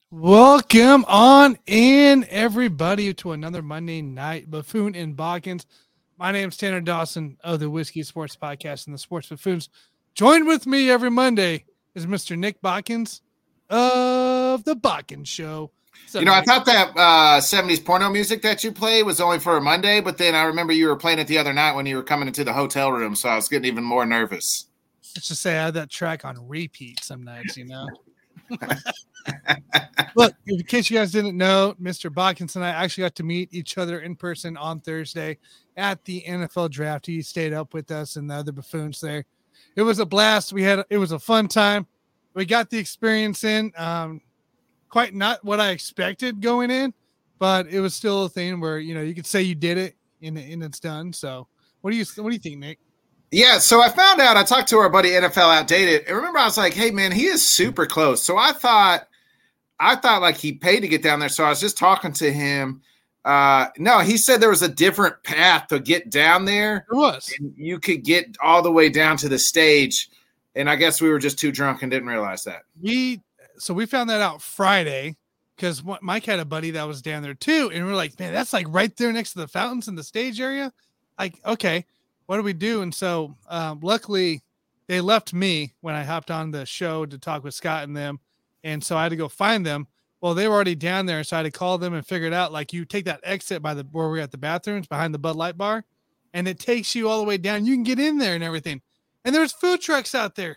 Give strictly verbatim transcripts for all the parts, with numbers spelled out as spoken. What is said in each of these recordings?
Welcome on in, everybody, to another Monday Night Buffoon and Boggins. My name is Tanner Dawson of the Whiskey Sports Podcast and the Sports Buffoons. Joined with me every Monday is Mister Nick Boggins of the Boggins Show. So, you know, Nick? I thought that uh, seventies porno music that you played was only for a Monday, but then I remember you were playing it the other night when you were coming into the hotel room, so I was getting even more nervous. Let's just say I had that track on repeat some nights, you know. Look, in case you guys didn't know, Mister Boggins and I actually got to meet each other in person on Thursday at the N F L draft. He stayed up with us and the other buffoons there. It was a blast. We had it was a fun time. We got the experience in. Um, quite not what I expected going in, but it was still a thing where you know you could say you did it and, and it's done. So, what do you what do you think, Nick? Yeah, so I found out, I talked to our buddy N F L Outdated, and remember I was like, hey, man, he is super close. So I thought, I thought like he paid to get down there, so I was just talking to him. Uh, no, he said there was a different path to get down there. There was. And you could get all the way down to the stage, and I guess we were just too drunk and didn't realize that. We So we found that out Friday because Mike had a buddy that was down there too, and we we're like, man, that's like right there next to the fountains in the stage area. Like, okay. What do we do? And so um, luckily they left me when I hopped on the show to talk with Scott and them. And so I had to go find them. Well, they were already down there. So I had to call them and figure it out. Like you take that exit by the, where we're at the bathrooms behind the Bud Light bar, and it takes you all the way down. You can get in there and everything. And there's food trucks out there.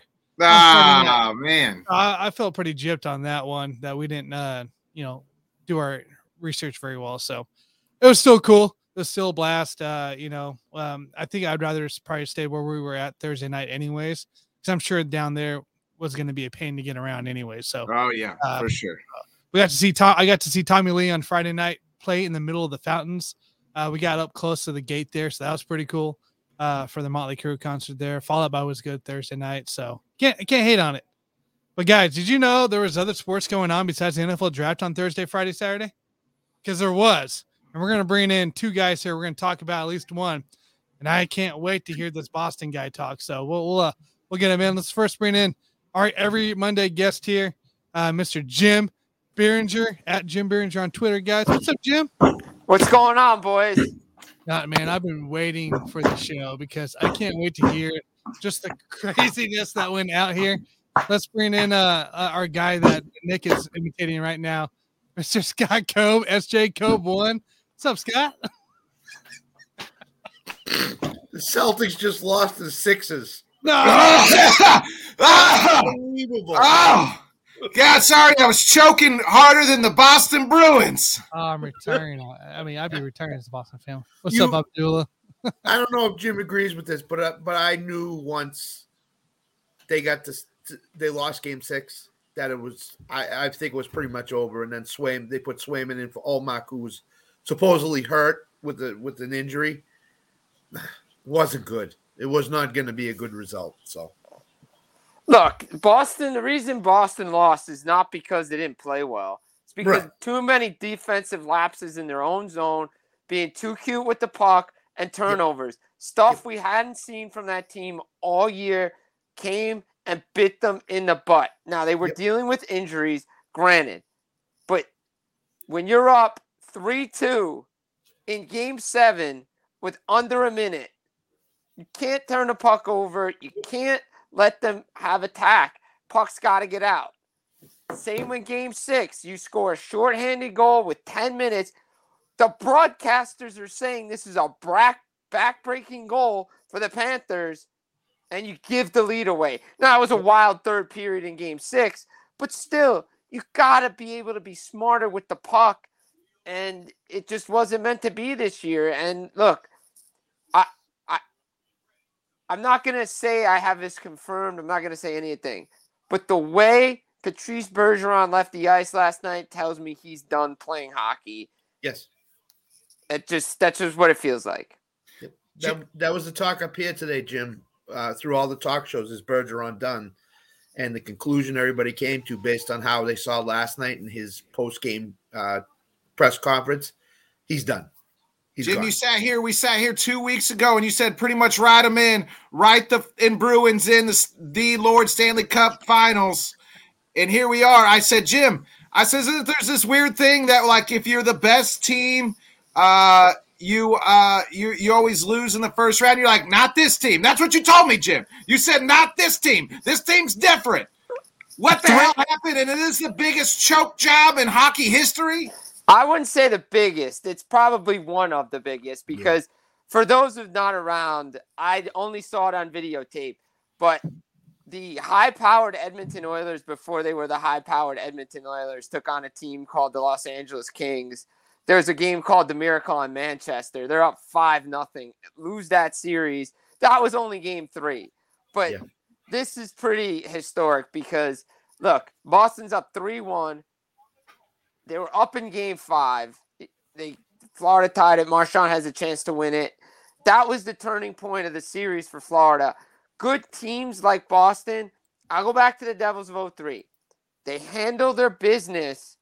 Ah, man. I, I felt pretty gypped on that one that we didn't, uh, you know, do our research very well. So it was still cool. It was still a blast. Uh, you know, um, I think I'd rather probably stay where we were at Thursday night anyways, because I'm sure down there was going to be a pain to get around anyway. So, oh yeah, uh, for sure. We got to see Tom. I got to see Tommy Lee on Friday night play in the middle of the fountains. Uh, we got up close to the gate there, so that was pretty cool uh, for the Motley Crue concert there. Fall Out Boy was good Thursday night, so can't can't hate on it. But guys, did you know there was other sports going on besides the N F L draft on Thursday, Friday, Saturday? Because there was. And we're going to bring in two guys here. We're going to talk about at least one. And I can't wait to hear this Boston guy talk. So we'll we'll, uh, we'll get him in. Let's first bring in our every Monday guest here, uh, Mister Jim Behringer, at Jim Behringer on Twitter, guys. What's up, Jim? What's going on, boys? God, man, I've been waiting for the show because I can't wait to hear just the craziness that went out here. Let's bring in uh, uh, our guy that Nick is imitating right now, Mister Scott Cobe, S J Cobe one. What's up, Scott? The Celtics just lost the Sixers. No! Oh, unbelievable. Oh, God, sorry. I was choking harder than the Boston Bruins. Oh, I'm retiring. I mean, I'd be retiring as a Boston fan. What's you, up, Abdullah? I don't know if Jim agrees with this, but uh, but I knew once they got this, they lost game six, that it was, I, I think it was pretty much over. And then Swayman, they put Swayman in for Olmark, who was supposedly hurt with the with an injury. Wasn't good. It was not going to be a good result. So, look, Boston. The reason Boston lost is not because they didn't play well. It's because right. too many defensive lapses in their own zone, being too cute with the puck, and turnovers. Yep. Stuff yep. we hadn't seen from that team all year came and bit them in the butt. Now they were yep. dealing with injuries, granted, but when you're up three two in game seven with under a minute, you can't turn the puck over. You can't let them have attack. Puck's got to get out. Same with game six. You score a shorthanded goal with ten minutes. The broadcasters are saying this is a back-breaking goal for the Panthers, and you give the lead away. Now, it was a wild third period in game six, but still, you got to be able to be smarter with the puck. And it just wasn't meant to be this year. And look, I, I, I'm not going to say I have this confirmed. I'm not going to say anything. But the way Patrice Bergeron left the ice last night tells me he's done playing hockey. Yes. It just that's just what it feels like. That, that was the talk up here today, Jim. Uh, through all the talk shows, is Bergeron done? And the conclusion everybody came to based on how they saw last night in his post-game uh press conference, he's done. He's Jim, gone. you sat here. We sat here two weeks ago, and you said pretty much write them in, write the in Bruins in the, the Lord Stanley Cup Finals, and here we are. I said, Jim, I says that there's this weird thing that like if you're the best team, uh, you uh you you always lose in the first round. You're like, not this team. That's what you told me, Jim. You said not this team. This team's different. What the hell happened? And it is the biggest choke job in hockey history. I wouldn't say the biggest. It's probably one of the biggest because yeah. for those who's not around, I only saw it on videotape. But the high-powered Edmonton Oilers, before they were the high-powered Edmonton Oilers, took on a team called the Los Angeles Kings. There's a game called the Miracle on Manchester. They're up five nothing. Lose that series. That was only game three. But yeah. this is pretty historic because, look, Boston's up three one. They were up in game five. They Florida tied it. Marchand has a chance to win it. That was the turning point of the series for Florida. Good teams like Boston, I'll go back to the Devils of oh three. They handle their business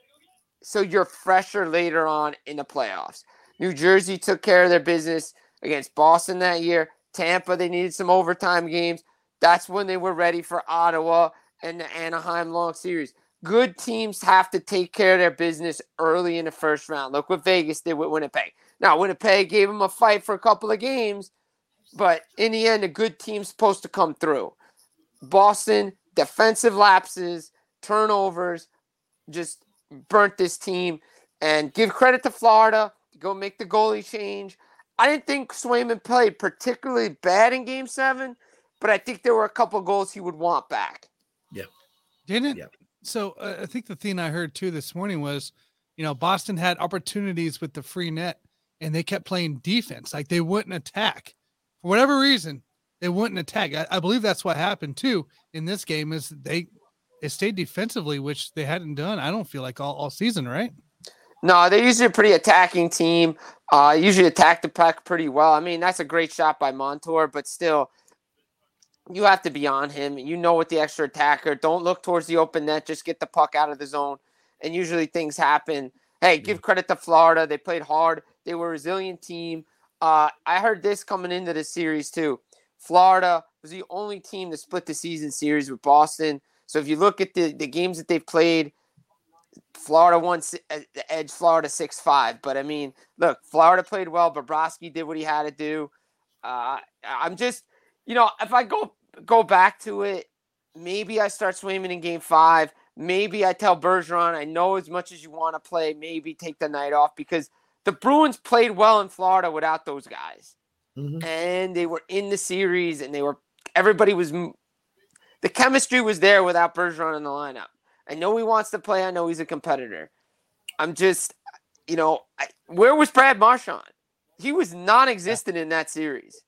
so you're fresher later on in the playoffs. New Jersey took care of their business against Boston that year. Tampa, they needed some overtime games. That's when they were ready for Ottawa and the Anaheim long series. Good teams have to take care of their business early in the first round. Look what Vegas did with Winnipeg. Now, Winnipeg gave them a fight for a couple of games, but in the end, a good team's supposed to come through. Boston, defensive lapses, turnovers, just burnt this team. And give credit to Florida to go make the goalie change. I didn't think Swayman played particularly bad in Game seven, but I think there were a couple of goals he would want back. Yeah. Didn't yeah. So uh, I think the thing I heard too this morning was, you know, Boston had opportunities with the free net and they kept playing defense. Like they wouldn't attack for whatever reason. They wouldn't attack. I, I believe that's what happened too in this game is they, they stayed defensively, which they hadn't done. I don't feel like all, all season, right? No, they're usually a pretty attacking team. Uh, usually attack the puck pretty well. I mean, that's a great shot by Montour, but still, you have to be on him. You know what the extra attacker. Don't look towards the open net. Just get the puck out of the zone. And usually things happen. Hey, give credit to Florida. They played hard. They were a resilient team. Uh, I heard this coming into the series too. Florida was the only team to split the season series with Boston. So if you look at the, the games that they've played, Florida won the edge Florida six five. But, I mean, look, Florida played well. Bobrovsky did what he had to do. Uh, I'm just, you know, if I go go back to it, maybe I start Swayman in game five. Maybe I tell Bergeron, I know as much as you want to play, maybe take the night off because the Bruins played well in Florida without those guys. Mm-hmm. And they were in the series and they were, everybody was, the chemistry was there without Bergeron in the lineup. I know he wants to play. I know he's a competitor. I'm just, you know, I, where was Brad Marchand? He was non-existent in that series.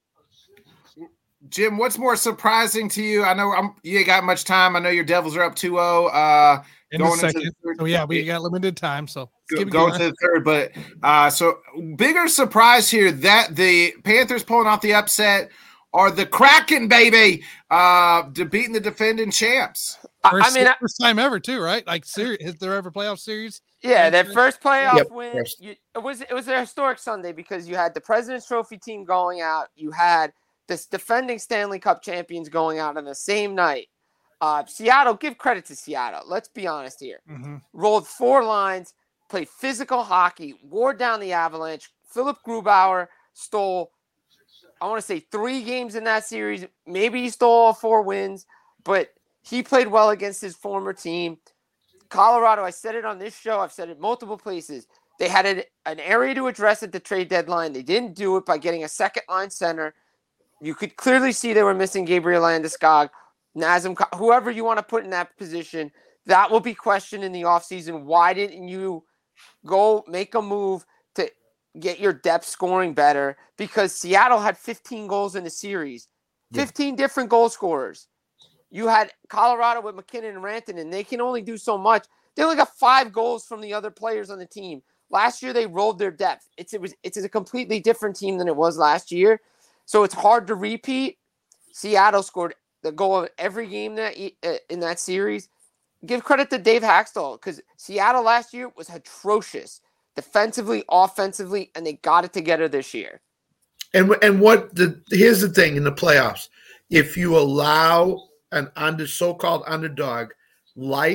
Jim, what's more surprising to you? I know I'm, you ain't got much time. I know your Devils are up two oh. Uh, in going into the third. So, yeah, we got limited time. So go, go to the third. But uh, so bigger surprise here that the Panthers pulling off the upset are the Kraken, baby, uh, to beating the defending champs. First, I mean, first time ever, too, right? Like, ser- is there ever playoff series? Yeah, their first playoff yep. win. You, it was it was a historic Sunday because you had the President's Trophy team going out. You had this defending Stanley Cup champions going out on the same night. Uh, Seattle, give credit to Seattle. Let's be honest here. Mm-hmm. Rolled four lines, played physical hockey, wore down the Avalanche. Philip Grubauer stole, I want to say, three games in that series. Maybe he stole all four wins, but he played well against his former team. Colorado, I said it on this show. I've said it multiple places. They had an, an area to address at the trade deadline. They didn't do it by getting a second-line center. You could clearly see they were missing Gabriel Landeskog, Nazem, whoever you want to put in that position. That will be questioned in the offseason. Why didn't you go make a move to get your depth scoring better? Because Seattle had fifteen goals in the series, fifteen yeah. different goal scorers. You had Colorado with McKinnon and Rantanen. They can only do so much. They only got five goals from the other players on the team. Last year, they rolled their depth. It's it was it's a completely different team than it was last year. So it's hard to repeat. Seattle scored the goal of every game that in that series. Give credit to Dave Haxtell because Seattle last year was atrocious defensively, offensively, and they got it together this year. And and what the here's the thing in the playoffs: if you allow an under so-called underdog life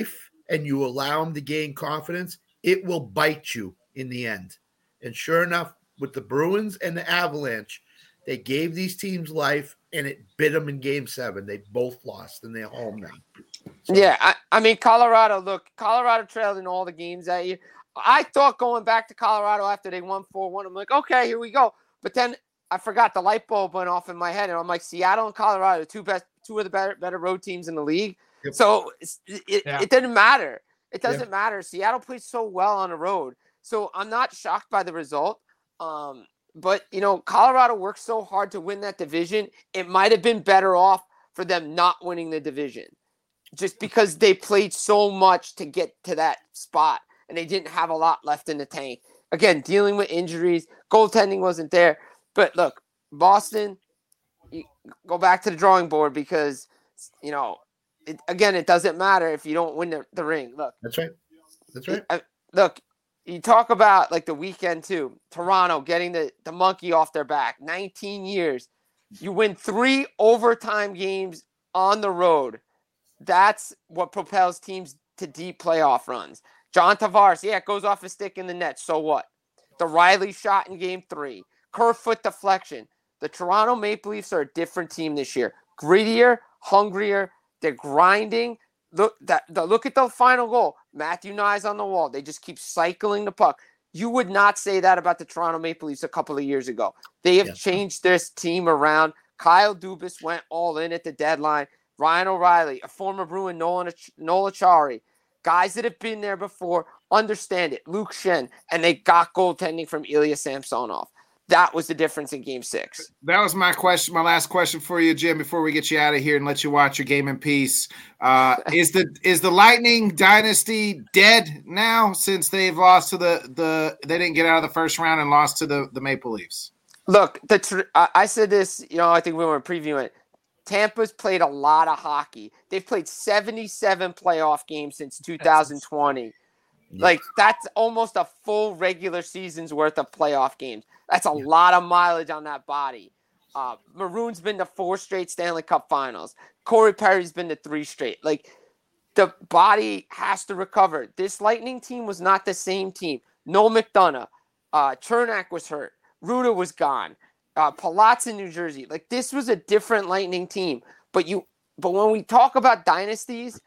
and you allow them to gain confidence, it will bite you in the end. And sure enough, with the Bruins and the Avalanche, they gave these teams life, and it bit them in game seven. They both lost, and they're home now. So. Yeah, I, I mean, Colorado, look, Colorado trailed in all the games that year. I thought going back to Colorado after they won four one, I'm like, okay, here we go. But then I forgot the light bulb went off in my head, and I'm like, Seattle and Colorado, two best, two of the better, better road teams in the league. Yep. So it's, it, yeah. it didn't matter. It doesn't yeah. matter. Seattle plays so well on the road. So I'm not shocked by the result. Um, but, you know, Colorado worked so hard to win that division. It might have been better off for them not winning the division just because they played so much to get to that spot and they didn't have a lot left in the tank. Again, dealing with injuries, goaltending wasn't there. But look, Boston, you go back to the drawing board because, you know, it, again, it doesn't matter if you don't win the, the ring. Look, that's right. That's right. It, look, you talk about like the weekend too. Toronto getting the, the monkey off their back. nineteen years. You win three overtime games on the road. That's what propels teams to deep playoff runs. John Tavares, yeah, it goes off a stick in the net. So what? The Riley shot in game three. Kerfoot deflection. The Toronto Maple Leafs are a different team this year. Grittier, hungrier. They're grinding. Look that the look at the final goal. Matthew Nyes on the wall. They just keep cycling the puck. You would not say that about the Toronto Maple Leafs a couple of years ago. They have yeah. changed this team around. Kyle Dubas went all in at the deadline. Ryan O'Reilly, a former Bruin, Nolan Nola Chari, guys that have been there before, understand it. Luke Shen, and they got goaltending from Ilya Samsonov. That was the difference in game six. That was my question. My last question for you, Jim, before we get you out of here and let you watch your game in peace. Uh, is the is the Lightning dynasty dead now since they've lost to the the they didn't get out of the first round and lost to the, the Maple Leafs? Look, the I said this, you know, I think we were previewing it. Tampa's played a lot of hockey. They've played seventy-seven playoff games since two thousand twenty. Yeah. Like, that's almost a full regular season's worth of playoff games. That's a yeah. lot of mileage on that body. Uh, Maroon's been to four straight Stanley Cup finals. Corey Perry's been to three straight. Like, the body has to recover. This Lightning team was not the same team. No McDonough. Uh, Chernak was hurt. Ruda was gone. Uh, Palat's in New Jersey. Like, this was a different Lightning team. But you, but when we talk about dynasties,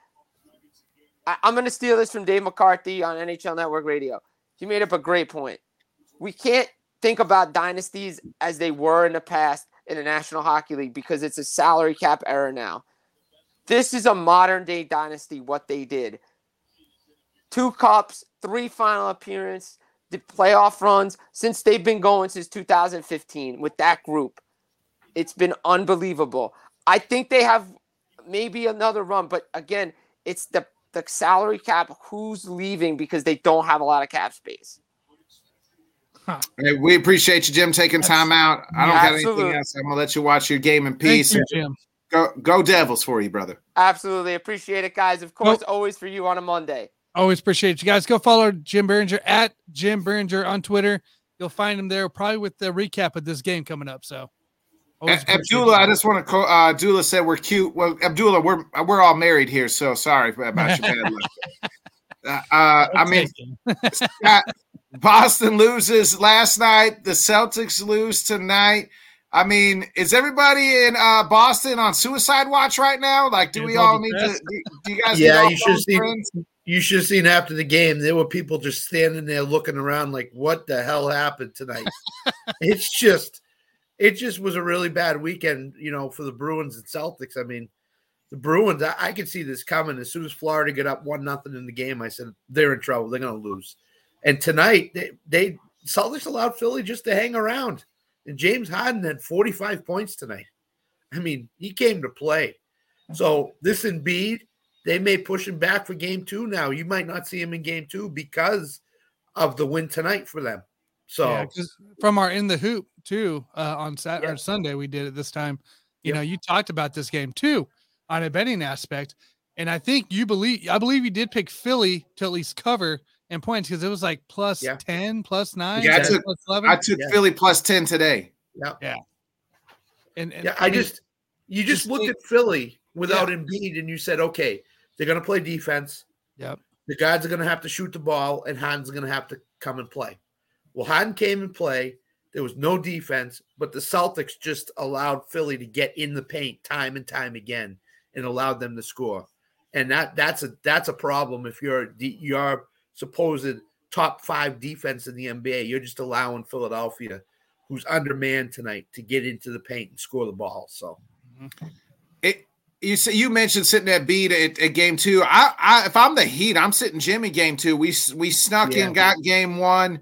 I, I'm going to steal this from Dave McCarthy on N H L Network Radio. He made up a great point. We can't think about dynasties as they were in the past in the National Hockey League because it's a salary cap era now. This is a modern day dynasty, what they did. Two cups, three final appearances, the playoff runs since they've been going since two thousand fifteen with that group. It's been unbelievable. I think they have maybe another run, but again, it's the, the salary cap, who's leaving because they don't have a lot of cap space. Huh. Hey, we appreciate you, Jim, taking time out. I don't have anything else. I'm going to let you watch your game in peace. Thank you, Jim. Go, go Devils for you, brother. Absolutely. Appreciate it, guys. Of course, well, always for you on a Monday. Always appreciate you guys. Go follow Jim Beringer at Jim Beringer on Twitter. You'll find him there probably with the recap of this game coming up. So, Abdullah, I just want to call. Uh, Abdullah said we're cute. Well, Abdullah, we're we're all married here, so sorry about your bad luck. uh, uh, I mean, Scott, Boston loses last night. The Celtics lose tonight. I mean, is everybody in uh, Boston on suicide watch right now? Like, do we all need to? Do, do you guys? Yeah, you should see. You should have seen after the game, there were people just standing there looking around like, what the hell happened tonight? It's just, it just was a really bad weekend, you know, for the Bruins and Celtics. I mean, the Bruins, I, I could see this coming. As soon as Florida got up one nothing in the game, I said, they're in trouble. They're going to lose. And tonight, they, they Celtics allowed Philly just to hang around. And James Harden had forty-five points tonight. I mean, he came to play. So this Embiid, they may push him back for game two now. You might not see him in game two because of the win tonight for them. So yeah, from our In the Hoop too, uh, on Saturday yeah. or Sunday, we did it this time. You yep. know, you talked about this game too on a betting aspect. And I think you believe, I believe you did pick Philly to at least cover and points because it was like plus yeah. ten, plus nine. Yeah, I took, plus eleven. I took yeah. Philly plus ten today. Yeah. Yeah. And, and yeah, I, I mean, just, you just, just looked think, at Philly without yeah. Embiid and you said, okay, they're going to play defense. Yep. The guys are going to have to shoot the ball, and Harden's going to have to come and play. Well, Harden came and play. There was no defense, but the Celtics just allowed Philly to get in the paint time and time again and allowed them to score. And that that's a that's a problem if you're you're supposed top five defense in the N B A. You're just allowing Philadelphia, who's undermanned tonight, to get into the paint and score the ball. So, it you say you mentioned sitting at beat at, at game two. I, I if I'm the Heat, I'm sitting Jimmy game two. We we snuck Yeah. in, got game one,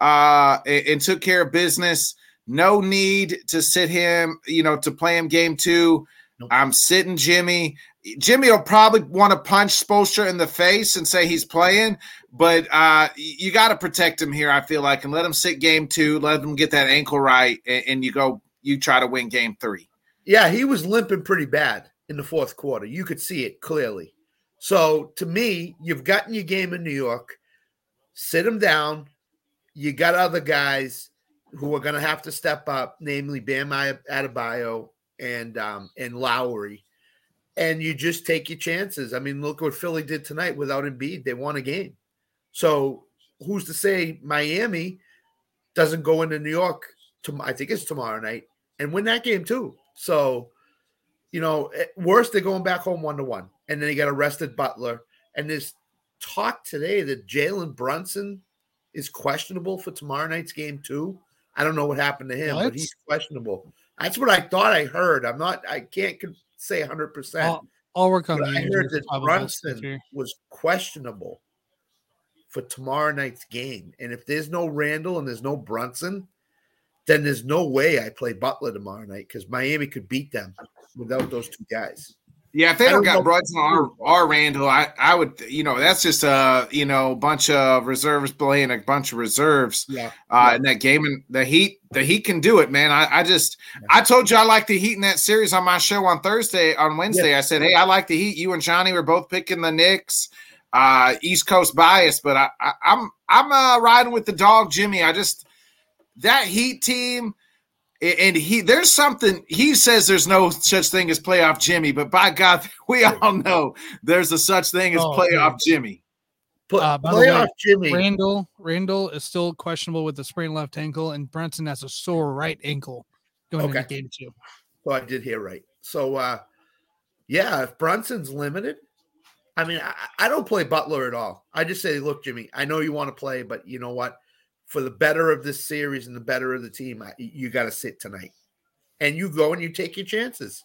uh, and, and took care of business. No need to sit him, you know, to play him game two. Nope. I'm sitting Jimmy. Jimmy will probably want to punch Spoelstra in the face and say he's playing, but uh, you got to protect him here, I feel like, and let him sit game two, let him get that ankle right, and, and you go, you try to win game three. yeah, he was limping pretty bad in the fourth quarter. You could see it clearly. So, to me, you've gotten your game in New York. Sit him down. You got other guys who are going to have to step up, namely Bam Adebayo and um, and Lowry. And you just take your chances. I mean, look what Philly did tonight without Embiid. They won a game. So who's to say Miami doesn't go into New York, to, I think it's tomorrow night, and win that game too. So, you know, at worst, they're going back home one to one. And then they got arrested Butler. And there's talk today that Jalen Brunson is questionable for tomorrow night's game too. I don't know what happened to him, What? but he's questionable. That's what I thought I heard. I'm not, I can't say one hundred percent. I'll, I'll work on But the I injury heard that probability Brunson here. was questionable for tomorrow night's game. And if there's no Randall and there's no Brunson, then there's no way I play Butler tomorrow night because Miami could beat them without those two guys. Yeah, if they I don't don't got know. Brunson or, or Randall, I, I would, you know, that's just a, you know, bunch of reserves playing a bunch of reserves Yeah. uh, in that game. And the Heat, the Heat can do it, man. I, I just, I told you I like the Heat in that series on my show on Thursday, on Wednesday. I said, hey, I like the Heat. You and Johnny were both picking the Knicks, uh, East Coast bias, but I, I, I'm, I'm uh, riding with the dog, Jimmy. I just, that Heat team. And he, there's something he says there's no such thing as playoff Jimmy, but by God, we all know there's a such thing as Oh, playoff dude. Jimmy. Put Uh, by the playoff way, Jimmy. Randall Randall is still questionable with the sprained left ankle, and Brunson has a sore right ankle going into Okay. game two. So I did hear right. So, uh, yeah, if Brunson's limited, I mean, I, I don't play Butler at all. I just say, look, Jimmy, I know you want to play, but you know what? For the better of this series and the better of the team, I, you got to sit tonight. And you go and you take your chances.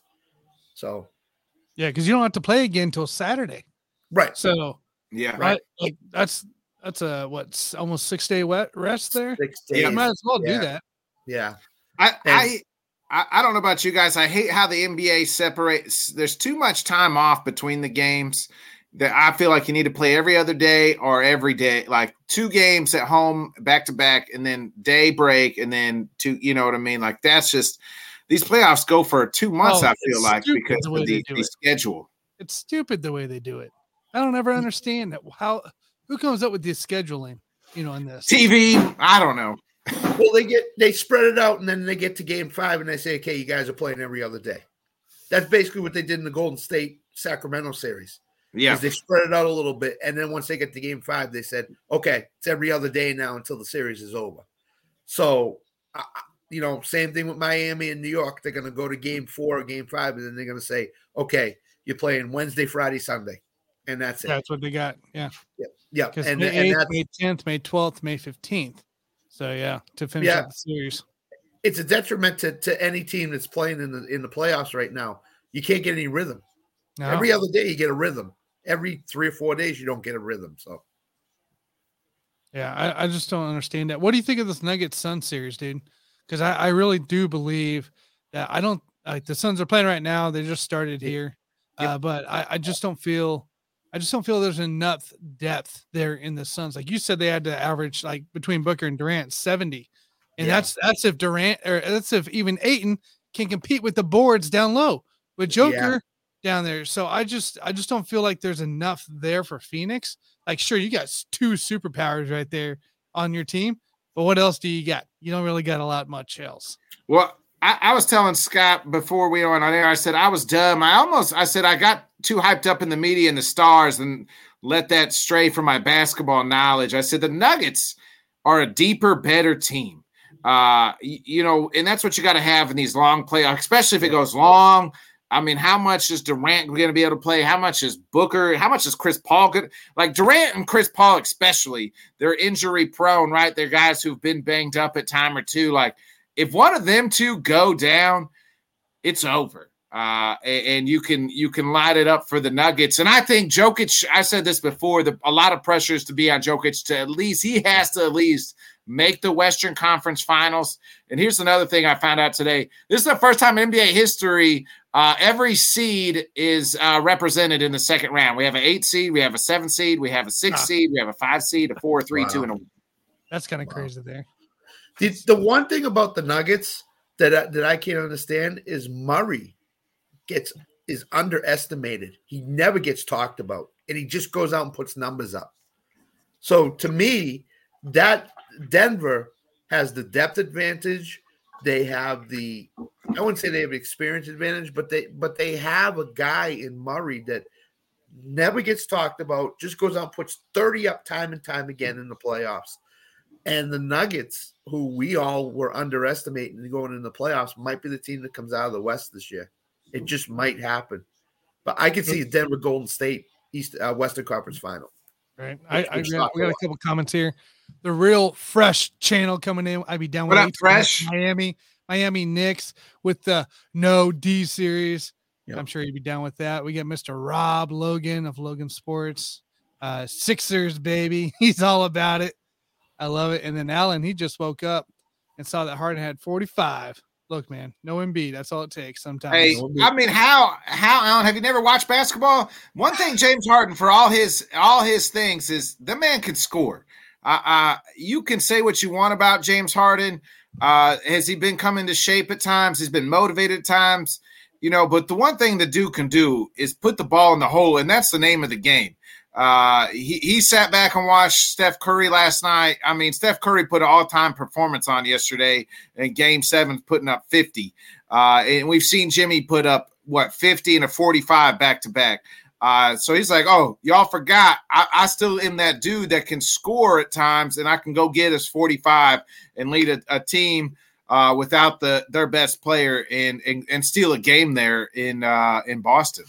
So, Yeah, because you don't have to play again until Saturday. right. So Yeah. right, like that's that's a what s- almost six day wet rest there. Six Yeah, You days. might as well Yeah. do that. Yeah. I, And- I, I, I don't know about you guys. I hate how the N B A separates. There's too much time off between the games. That I feel like you need to play every other day or every day, like two games at home back to back, and then day break, and then two. You know what I mean? Like that's just these playoffs go for two months. Oh, I feel it's like stupid because the of way the, they do the it. schedule. It's stupid the way they do it. I don't ever understand that. How who comes up with this scheduling? You know, in this T V, I don't know. Well, they get they spread it out, and then they get to game five, and they say, okay, you guys are playing every other day. That's basically what they did in the Golden State Sacramento series. Yeah, They spread it out a little bit, and then once they get to game five, they said, okay, it's every other day now until the series is over. So, I- I- you know, same thing with Miami and New York. They're going to go to game four or game five, and then they're going to say, okay, you're playing Wednesday, Friday, Sunday, and that's it. that's what they got. Yeah, Yeah, because and, May and eighth, that's May tenth, May twelfth, May fifteenth. So yeah, to finish Yeah. up the series. it's a detriment to, to any team that's playing in the in the playoffs right now. You can't get any rhythm. No. Every other day, you get a rhythm. Every three or four days, you don't get a rhythm. So. Yeah, I, I just don't understand that. What do you think of this Nuggets Sun series, dude? Because I, I really do believe that I don't like the Suns are playing right now. They just started here, Yep. uh, but I, I just don't feel, I just don't feel there's enough depth there in the Suns. Like you said, they had to average like between Booker and Durant seventy, and Yeah. that's that's if Durant or that's if even Ayton can compete with the boards down low with Joker down there. So I just I just don't feel like there's enough there for Phoenix. Like, sure, you got s- two superpowers right there on your team, but what else do you got? You don't really got a lot much else. Well, I, I was telling Scott before we went on air, I said I was dumb. I almost, I said I got too hyped up in the media and the stars and let that stray from my basketball knowledge. I said the Nuggets are a deeper, better team. Uh, you, you know, and that's what you got to have in these long playoffs, especially if it goes long. I mean, how much is Durant going to be able to play? How much is Booker? How much is Chris Paul good? Like Durant and Chris Paul especially, they're injury prone, right? They're guys who've been banged up at time or two. Like if one of them two go down, it's over. Uh, and, and you can you can light it up for the Nuggets. And I think Jokic, I said this before, the, a lot of pressure is to be on Jokic to at least, he has to at least make the Western Conference Finals. And here's another thing I found out today. This is the first time in N B A history uh, every seed is uh, represented in the second round. We have an eight seed, we have a seven seed, we have a six Ah. seed, we have a five seed, a four, three, Wow. two, and a one. That's kind of Wow. crazy there. The, the one thing about the Nuggets that I, that I can't understand is Murray gets is underestimated. He never gets talked about, and he just goes out and puts numbers up. So to me, that Denver has the depth advantage. They have the I wouldn't say they have experience advantage, but they but they have a guy in Murray that never gets talked about. Just goes out and puts thirty up time and time again in the playoffs. And the Nuggets, who we all were underestimating going in the playoffs, might be the team that comes out of the West this year. It just might happen. But I could see a Denver Golden State East uh, Western Conference final. Right. I, I Which got, we got a not- couple comments here. The real fresh channel coming in. I'd be down What with up, eight Fresh? Miami, Miami Knicks with the no D series. Yep. I'm sure you'd be down with that. We get Mister Rob Logan of Logan Sports. Uh, Sixers, baby. He's all about it. I love it. And then Alan, he just woke up and saw that Harden had forty-five. Look, man, no Embiid. That's all it takes sometimes. Hey, I mean, how how Alan, have you never watched basketball? One thing James Harden, for all his all his things, is the man can score. Uh, uh, you can say what you want about James Harden. Uh, has he been coming to shape at times? He's been motivated at times, you know. But the one thing the dude can do is put the ball in the hole, and that's the name of the game. Uh, he, he sat back and watched Steph Curry last night. I mean, Steph Curry put an all-time performance on yesterday in game seven, putting up fifty. Uh, and we've seen Jimmy put up, what, fifty and a forty-five back-to-back. Uh, so he's like, oh, y'all forgot. I, I still am that dude that can score at times, and I can go get us forty-five and lead a, a team uh, without the their best player and, and, and steal a game there in uh, in Boston.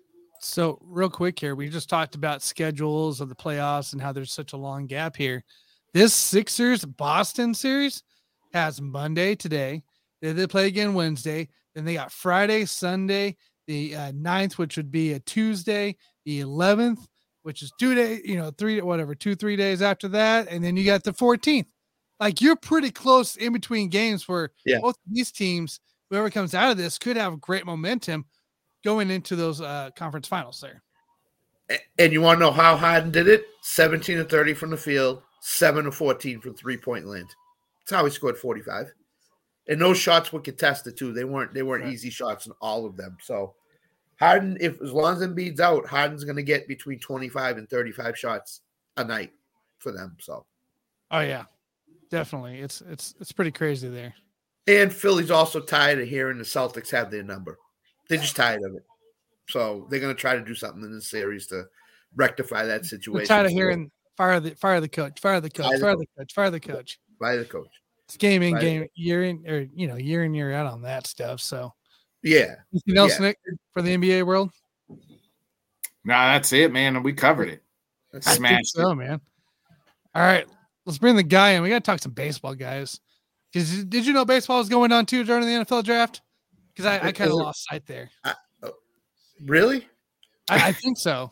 So real quick here, we just talked about schedules of the playoffs and how there's such a long gap here. This Sixers Boston series has Monday today. Then they play again Wednesday. Then they got Friday, Sunday, the uh, ninth, which would be a Tuesday, the eleventh, which is two days, you know, three, whatever, two, three days after that. And then you got the fourteenth. Like you're pretty close in between games where Yeah. both of these teams, whoever comes out of this, could have great momentum going into those uh, conference finals there. And you want to know how Harden did it? seventeen of thirty from the field, seven of fourteen from three-point land. That's how he scored forty-five. And those shots were contested too. They weren't they weren't Right. easy shots in all of them. So Harden, if as long as Embiid's out, Harden's going to get between twenty-five and thirty-five shots a night for them. So Oh yeah, definitely. It's it's it's pretty crazy there. and Philly's also tired of hearing the Celtics have their number. They're just tired of it. So they're going to try to do something in this series to rectify that We're situation. tired of So, hearing fire the fire the coach, fire the coach, Fire the fire the coach, fire the coach. by the coach. It's game in, Right. game year in, or you know, year in, year out on that stuff. So Yeah. anything else, Yeah. Nick, for the N B A world? No, that's it, man. We covered it. I think Smashed so, it. man. All right, let's bring the guy in. We got to talk some baseball, guys. Because did you know baseball was going on too during the N F L draft? Because I, I kind of Is it- lost sight there. Really? I, I think so.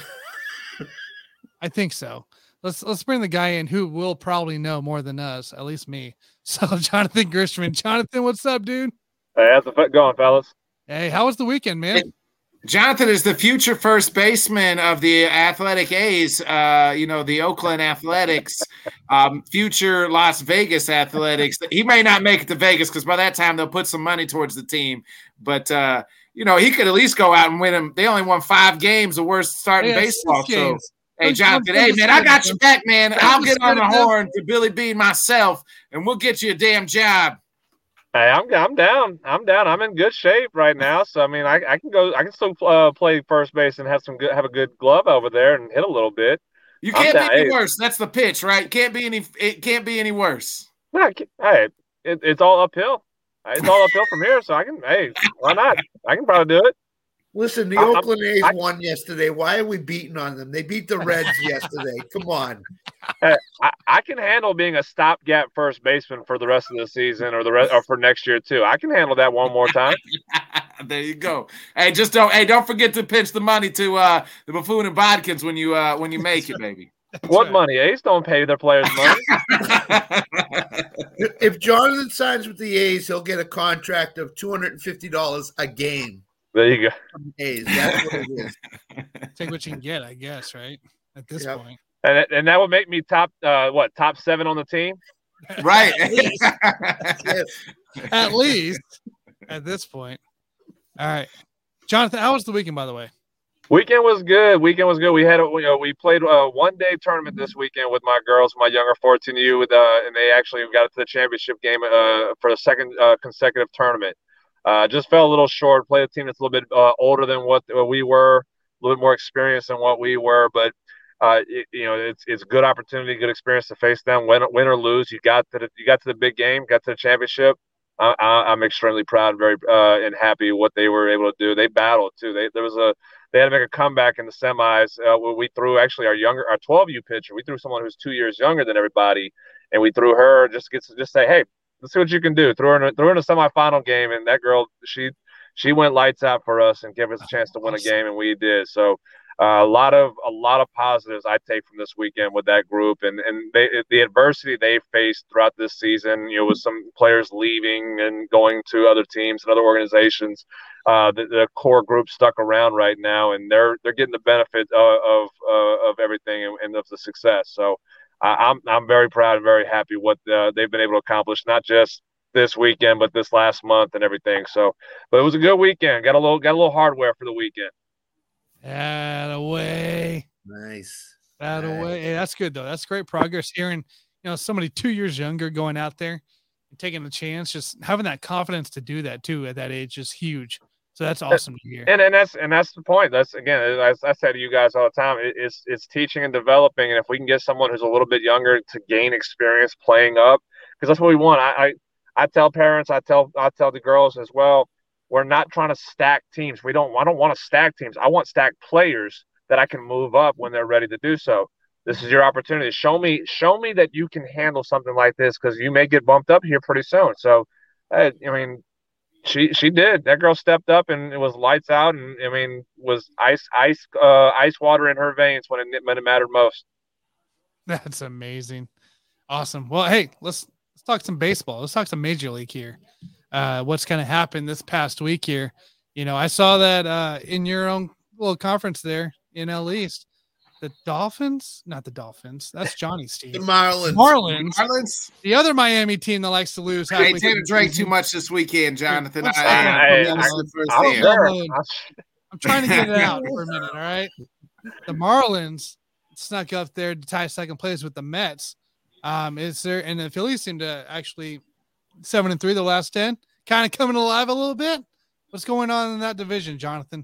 I think so. Let's let's bring the guy in who will probably know more than us, at least me. So Jonathan Grishman. Jonathan, what's up, dude? Hey, how's it going, fellas? Hey, how was the weekend, man? Jonathan is the future first baseman of the Athletic A's, uh, you know, the Oakland Athletics, um, future Las Vegas Athletics. He may not make it to Vegas because by that time they'll put some money towards the team. But, uh, you know, he could at least go out and win them. They only won five games, the worst start in Yeah, baseball. six So, games. hey, Don't- Jonathan, don't hey, man, I got disrespect your them. back, man. Don't I'll get on the disrespect them. horn to Billy Bean myself, and we'll get you a damn job. Hey, I'm I'm down. I'm down. I'm in good shape right now. So I mean, I, I can go. I can still uh, play first base and have some good have a good glove over there and hit a little bit. You I'm can't be down. any Hey, worse. That's the pitch, right? Can't be any. It can't be any worse. I can't- hey, it, it's all uphill. It's all uphill from here. So I can. Hey, why not? I can probably do it. Listen, the I- I'm- Oakland A's I- won yesterday. Why are we beating on them? They beat the Reds yesterday. Come on. Hey, I, I can handle being a stopgap first baseman for the rest of the season or the rest or for next year too. I can handle that one more time. There you go. Hey, just don't. Hey, don't forget to pinch the money to uh, the Buffoon and Bodkins when you uh, when you make it, baby. What right. money? A's don't pay their players money. If Jonathan signs with the A's, he'll get a contract of two hundred fifty dollars a game. There you go. From the A's. That's what it is. Take what you can get, I guess, right? At this Yep. point. And and that would make me top uh, what top seven on the team. Right. Yes. At least at this point. All right. Jonathan, how was the weekend, by the way? Weekend was good. Weekend was good. We had a, you know, we played a one day tournament this weekend with my girls, my younger fourteen U, with uh, and they actually got to the championship game uh, for the second uh, consecutive tournament. Uh, just fell a little short. Played a team that's a little bit uh, older than what, what we were, a little bit more experienced than what we were, but uh, it, you know, it's it's good opportunity, good experience to face them. Win, win or lose, you got to the, you got to the big game, got to the championship. I, I, I'm extremely proud and very uh, and happy what they were able to do. They battled too. They there was a they had to make a comeback in the semis. Uh, where we threw actually our younger our twelve U pitcher. We threw someone who's two years younger than everybody, and we threw her just to get to just say, hey, let's see what you can do. Throw her in a, throw her in a semifinal game, and that girl she she went lights out for us and gave us a chance to win a game, and we did. So uh, a lot of a lot of positives I take from this weekend with that group, and and they, the adversity they faced throughout this season. You know, with some players leaving and going to other teams and other organizations. Uh, the, the core group stuck around right now, and they're they're getting the benefit of of, uh, of everything and, and of the success. So uh, I'm I'm very proud and very happy what uh, they've been able to accomplish, not just this weekend, but this last month and everything. So, but it was a good weekend. Got a little got a little hardware for the weekend. That away. Nice. That Nice. away. Hey, that's good though. That's great progress. Hearing, you know, somebody two years younger going out there and taking a chance, just having that confidence to do that too at that age is huge. So that's awesome to hear. And and that's and that's the point. That's again, as I say to you guys all the time, it, it's it's teaching and developing. And if we can get someone who's a little bit younger to gain experience playing up, because that's what we want. I, I I tell parents, I tell I tell the girls as well. We're not trying to stack teams. We don't. I don't want to stack teams. I want stacked players that I can move up when they're ready to do so. This is your opportunity. Show me, show me that you can handle something like this, because you may get bumped up here pretty soon. So, I, I mean, she she did. That girl stepped up and it was lights out, and I mean, was ice ice uh, ice water in her veins when it when it mattered most. That's amazing. Awesome. Well, hey, let's let's talk some baseball. Let's talk some Major League here. Uh, what's going to happen this past week here? You know, I saw that uh, in your own little conference there in L East, the Dolphins, not the Dolphins. That's Johnny's team. The Marlins. Marlins, Marlins. the other Miami team that likes to lose. Hey, halfway through Tatum the drank season. too much this weekend, Jonathan. What's I, that? I, Hey, I, I- I, I don't Yeah. care. I'm trying to get it out for a minute. All right. The Marlins snuck up there to tie second place with the Mets. Um, is there, and the Phillies seem to actually seven and three the last ten, kind of coming alive a little bit. What's going on in that division, Jonathan?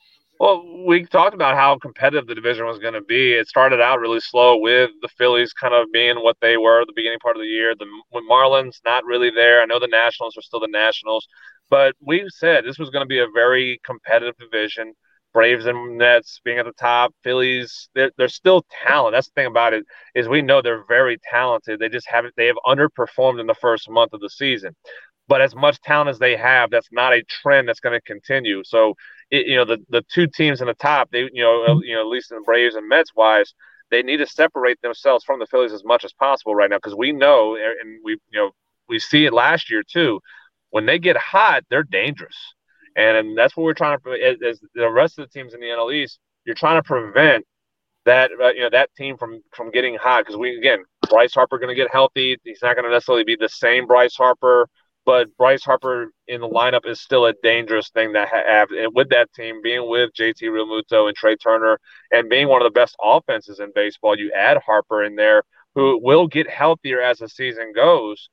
Well, we talked about how competitive the division was going to be. It started out really slow with the Phillies kind of being what they were at the beginning part of the year. The Marlins not really there. I know the Nationals are still the Nationals, but we said this was going to be a very competitive division. Braves and Nets being at the top, Phillies, they're, they're still talented. That's the thing about it, is we know they're very talented. They just haven't, they have underperformed in the first month of the season. But as much talent as they have, that's not a trend that's going to continue. So, it, you know, the, the two teams in the top, they, you know, you know, at least in the Braves and Mets wise, they need to separate themselves from the Phillies as much as possible right now, because we know, and we, you know, we see it last year too. When they get hot, they're dangerous. And that's what we're trying to, as the rest of the teams in the N L East, you're trying to prevent that, uh, you know, that team from from getting hot. Because we, again, Bryce Harper going to get healthy. He's not going to necessarily be the same Bryce Harper, but Bryce Harper in the lineup is still a dangerous thing to have. And with that team, being with J T Realmuto and Trey Turner, and being one of the best offenses in baseball, you add Harper in there, who will get healthier as the season goes.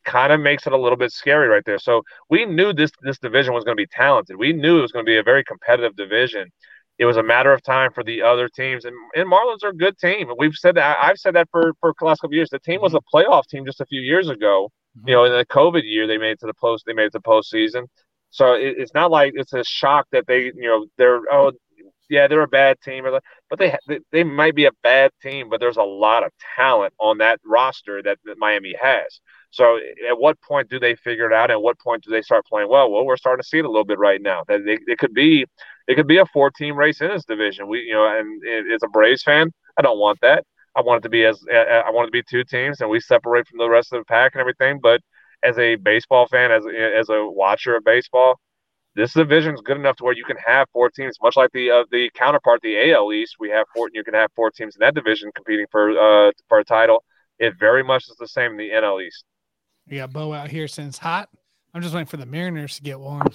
kind of makes it a little bit scary right there. So we knew this this division was going to be talented. We knew it was going to be a very competitive division. It was a matter of time for the other teams, and, and Marlins are a good team. We've said that. I've said that for for the last couple of years. The team was a playoff team just a few years ago. Mm-hmm. You know, in the COVID year, they made it to the post. They made it to postseason. So it, it's not like it's a shock that they, you know, they're oh yeah, they're a bad team, but they they, they might be a bad team, but there's a lot of talent on that roster that, that Miami has. So at what point do they figure it out? At what point do they start playing well? Well, we're starting to see it a little bit right now. That it, it could be, it could be a four-team race in this division. We, you know, and as a Braves fan, I don't want that. I want it to be as I want it to be two teams, and we separate from the rest of the pack and everything. But as a baseball fan, as as a watcher of baseball, this division is good enough to where you can have four teams, much like the uh, the counterpart, the A L East. We have four. You can have four teams in that division competing for uh for a title. It very much is the same in the N L East. We got Bo out here saying it's hot. I'm just waiting for the Mariners to get warm.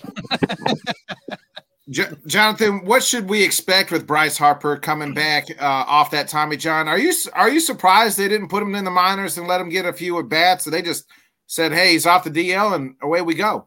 J- Jonathan, what should we expect with Bryce Harper coming back uh, off that Tommy John? Are you are you surprised they didn't put him in the minors and let him get a few at bats? So they just said, "Hey, he's off the D L," and away we go.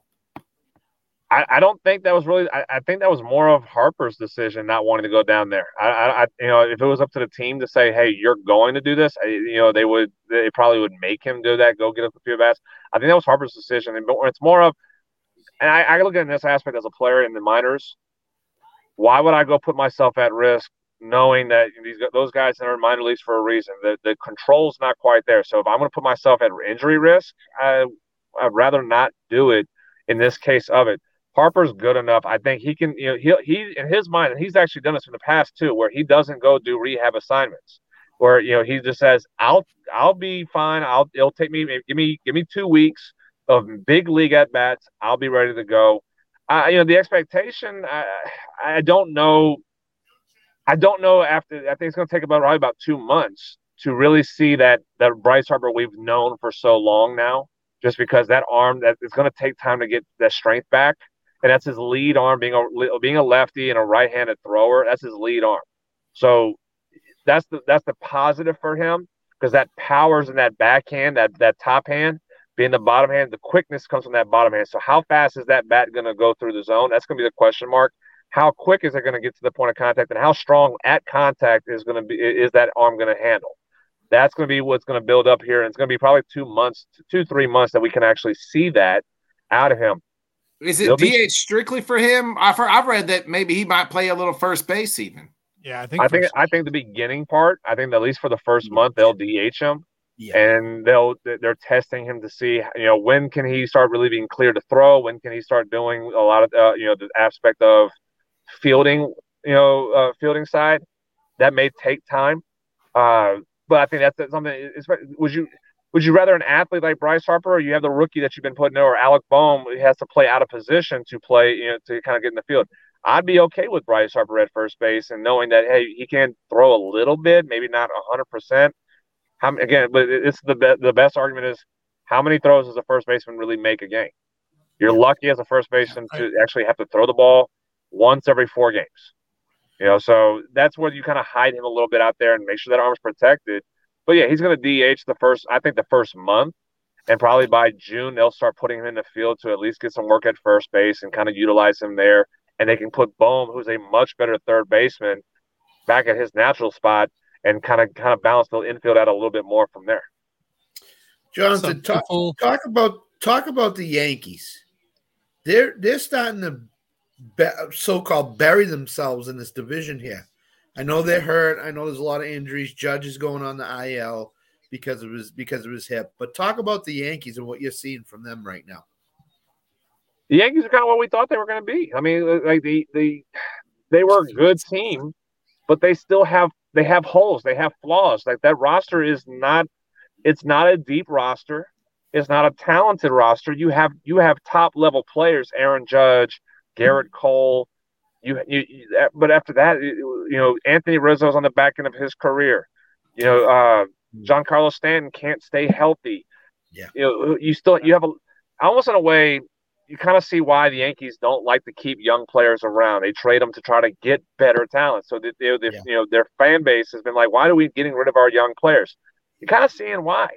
I, I don't think that was really. I, I think that was more of Harper's decision, not wanting to go down there. I, I, you know, if it was up to the team to say, "Hey, you're going to do this," I, you know, they would. They probably would make him do that. Go get up a few bats. I think that was Harper's decision, and it's more of. And I, I look at this aspect as a player in the minors. Why would I go put myself at risk, knowing that these those guys are in minor leagues for a reason? The the control's not quite there. So if I'm going to put myself at injury risk, I, I'd rather not do it. In this case of it. Harper's good enough. I think he can, you know, he he in his mind, and he's actually done this in the past too, where he doesn't go do rehab assignments, where you know he just says, "I'll I'll be fine. I'll it'll take me give me give me two weeks of big league at bats. I'll be ready to go." Uh, you know, the expectation. I I don't know. I don't know. After I think it's going to take about probably about two months to really see that that Bryce Harper we've known for so long now, just because that arm that it's going to take time to get that strength back. And that's his lead arm, being a being a lefty and a right-handed thrower. That's his lead arm. So that's the that's the positive for him, because that power's in that backhand, that that top hand, being the bottom hand. The quickness comes from that bottom hand. So how fast is that bat going to go through the zone? That's going to be the question mark. How quick is it going to get to the point of contact, and how strong at contact is going to be is that arm going to handle? That's going to be what's going to build up here, and it's going to be probably two months, two three months that we can actually see that out of him. Is it D H strictly for him? I've heard, I've read that maybe he might play a little first base even. Yeah, I think. I think. I think the beginning part. I think at least for the first month they'll D H him, yeah. and they'll they're testing him to see, you know, when can he start really being clear to throw? When can he start doing a lot of uh, you know, the aspect of fielding, you know, uh, fielding side. That may take time, uh, but I think that's something. Would you? Would you rather an athlete like Bryce Harper, or you have the rookie that you've been putting there, or Alec Bohm, who has to play out of position to play, you know, to kind of get in the field? I'd be okay with Bryce Harper at first base and knowing that, hey, he can throw a little bit, maybe not one hundred percent. How, again, but it's the be- the best argument is how many throws does a first baseman really make a game? You're lucky as a first baseman to actually have to throw the ball once every four games. You know, so that's where you kind of hide him a little bit out there and make sure that arm's protected. But, yeah, he's going to D H the first, I think, the first month. And probably by June, they'll start putting him in the field to at least get some work at first base and kind of utilize him there. And they can put Bohm, who's a much better third baseman, back at his natural spot and kind of kind of balance the infield out a little bit more from there. Jonathan, talk, talk about talk about the Yankees. They're they're starting to be, so-called bury themselves in this division here. I know they're hurt. I know there's a lot of injuries. Judge is going on the I L because of his because of his hip. But talk about the Yankees and what you're seeing from them right now. The Yankees are kind of what we thought they were going to be. I mean, like the the they were a good team, but they still have they have holes. They have flaws. Like that roster is not it's not a deep roster. It's not a talented roster. You have you have top level players, Aaron Judge, Garrett Cole. You, you, but after that, you know, Anthony Rizzo's on the back end of his career. You know, uh, Giancarlo Stanton can't stay healthy. Yeah. You know, you still you have a almost in a way you kind of see why the Yankees don't like to keep young players around. They trade them to try to get better talent. So that they, they, yeah. you know, their fan base has been like, why are we getting rid of our young players? You're kind of seeing why.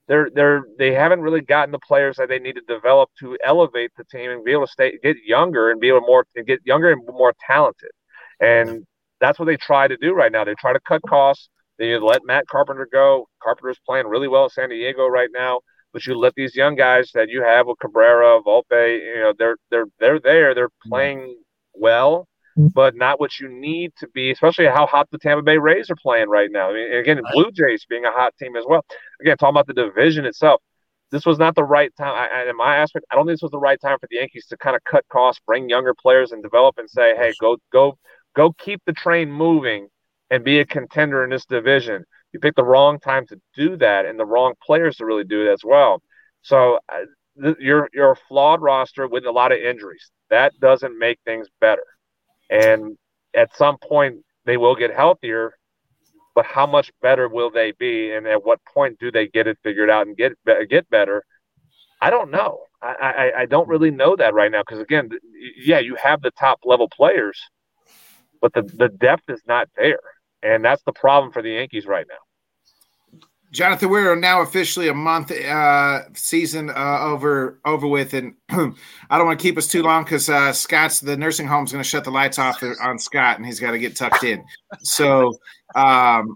they're they're they haven't really gotten the players that they need to develop to elevate the team and be able to stay get younger and be able to more and get younger and more talented. And that's what they try to do right now. They try to cut costs. They let Matt Carpenter go. Carpenter's playing really well in San Diego right now. But you let these young guys that you have with Cabrera, Volpe, you know, they're they're they're there. They're playing well, but not what you need to be, especially how hot the Tampa Bay Rays are playing right now. I mean, again, Blue Jays being a hot team as well. Again, talking about the division itself, this was not the right time. I, in my aspect, I don't think this was the right time for the Yankees to kind of cut costs, bring younger players, and develop and say, hey, go go go keep the train moving and be a contender in this division. You picked the wrong time to do that and the wrong players to really do it as well. So uh, th- you're you're a flawed roster with a lot of injuries. That doesn't make things better. And at some point, they will get healthier, but how much better will they be? And at what point do they get it figured out and get get better? I don't know. I, I, I don't really know that right now because, again, yeah, you have the top-level players, but the, the depth is not there. And that's the problem for the Yankees right now. Jonathan, we're now officially a month uh, season uh, over over with, and I don't want to keep us too long because uh, Scott's the nursing home is going to shut the lights off on Scott, and he's got to get tucked in. So, um,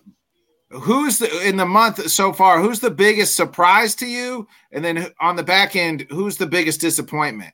who's the, in the month so far? Who's the biggest surprise to you? And then on the back end, who's the biggest disappointment?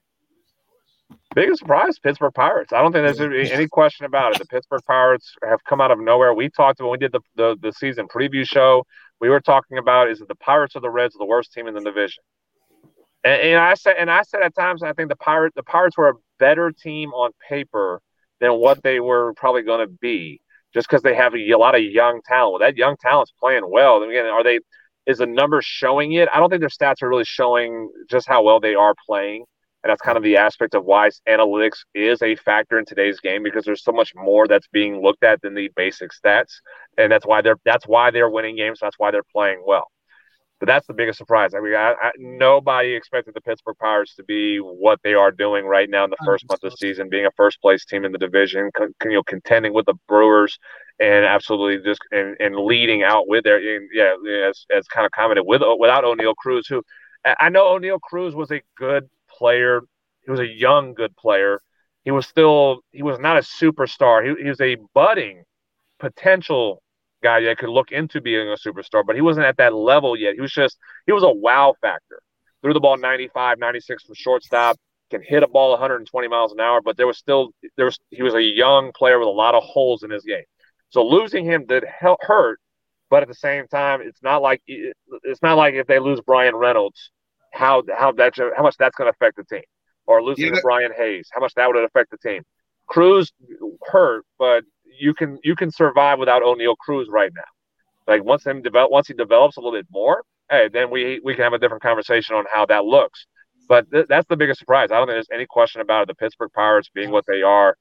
Biggest surprise, Pittsburgh Pirates. I don't think there's any question about it. The Pittsburgh Pirates have come out of nowhere. We talked when we did the, the, the season preview show. We were talking about is that the Pirates or the Reds are the worst team in the division. And, and I said, and I said at times, I think the Pirate, the Pirates were a better team on paper than what they were probably going to be, just because they have a, a lot of young talent. Well, that young talent's playing well. Again, are they? Is the numbers showing it? I don't think their stats are really showing just how well they are playing. And that's kind of the aspect of why analytics is a factor in today's game, because there's so much more that's being looked at than the basic stats. And that's why they're that's why they're winning games. That's why they're playing well. But that's the biggest surprise. I mean, I, I, nobody expected the Pittsburgh Pirates to be what they are doing right now in the first month of the season, being a first-place team in the division, con, you know, contending with the Brewers, and absolutely just and, and leading out with their and, yeah, as as kind of commented with without O'Neal Cruz, who I know O'Neal Cruz was a good player. He was a young, good player. He was still, he was not a superstar. He, he was a budding potential guy that could look into being a superstar, but he wasn't at that level yet. He was just, he was a wow factor. Threw the ball ninety-five, ninety-six from shortstop, can hit a ball one hundred twenty miles an hour, but there was still, there was, he was a young player with a lot of holes in his game. So losing him did hurt, but at the same time, it's not like, it's not like if they lose Brian Reynolds, how how that how much that's going to affect the team, or losing yeah. to Brian Hayes, how much that would affect the team. Cruz hurt, but you can you can survive without O'Neal Cruz right now. Like once him develop, once he develops a little bit more, hey, then we we can have a different conversation on how that looks. But th- that's the biggest surprise. I don't think there's any question about it. The Pittsburgh Pirates being what they are.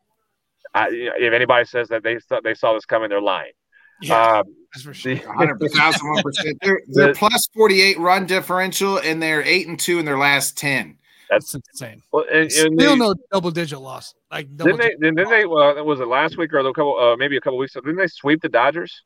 I, if anybody says that they they saw this coming, they're lying. Yeah, um, that's for sure. one hundred thousand one percent. They're, they're plus forty-eight run differential, and they're eight and two in their last ten. That's insane. Well, and, and Still they, no double digit loss. Like double didn't they? Didn't they? Well, was it last week or a couple? Uh, maybe a couple weeks ago? Didn't they sweep the Dodgers?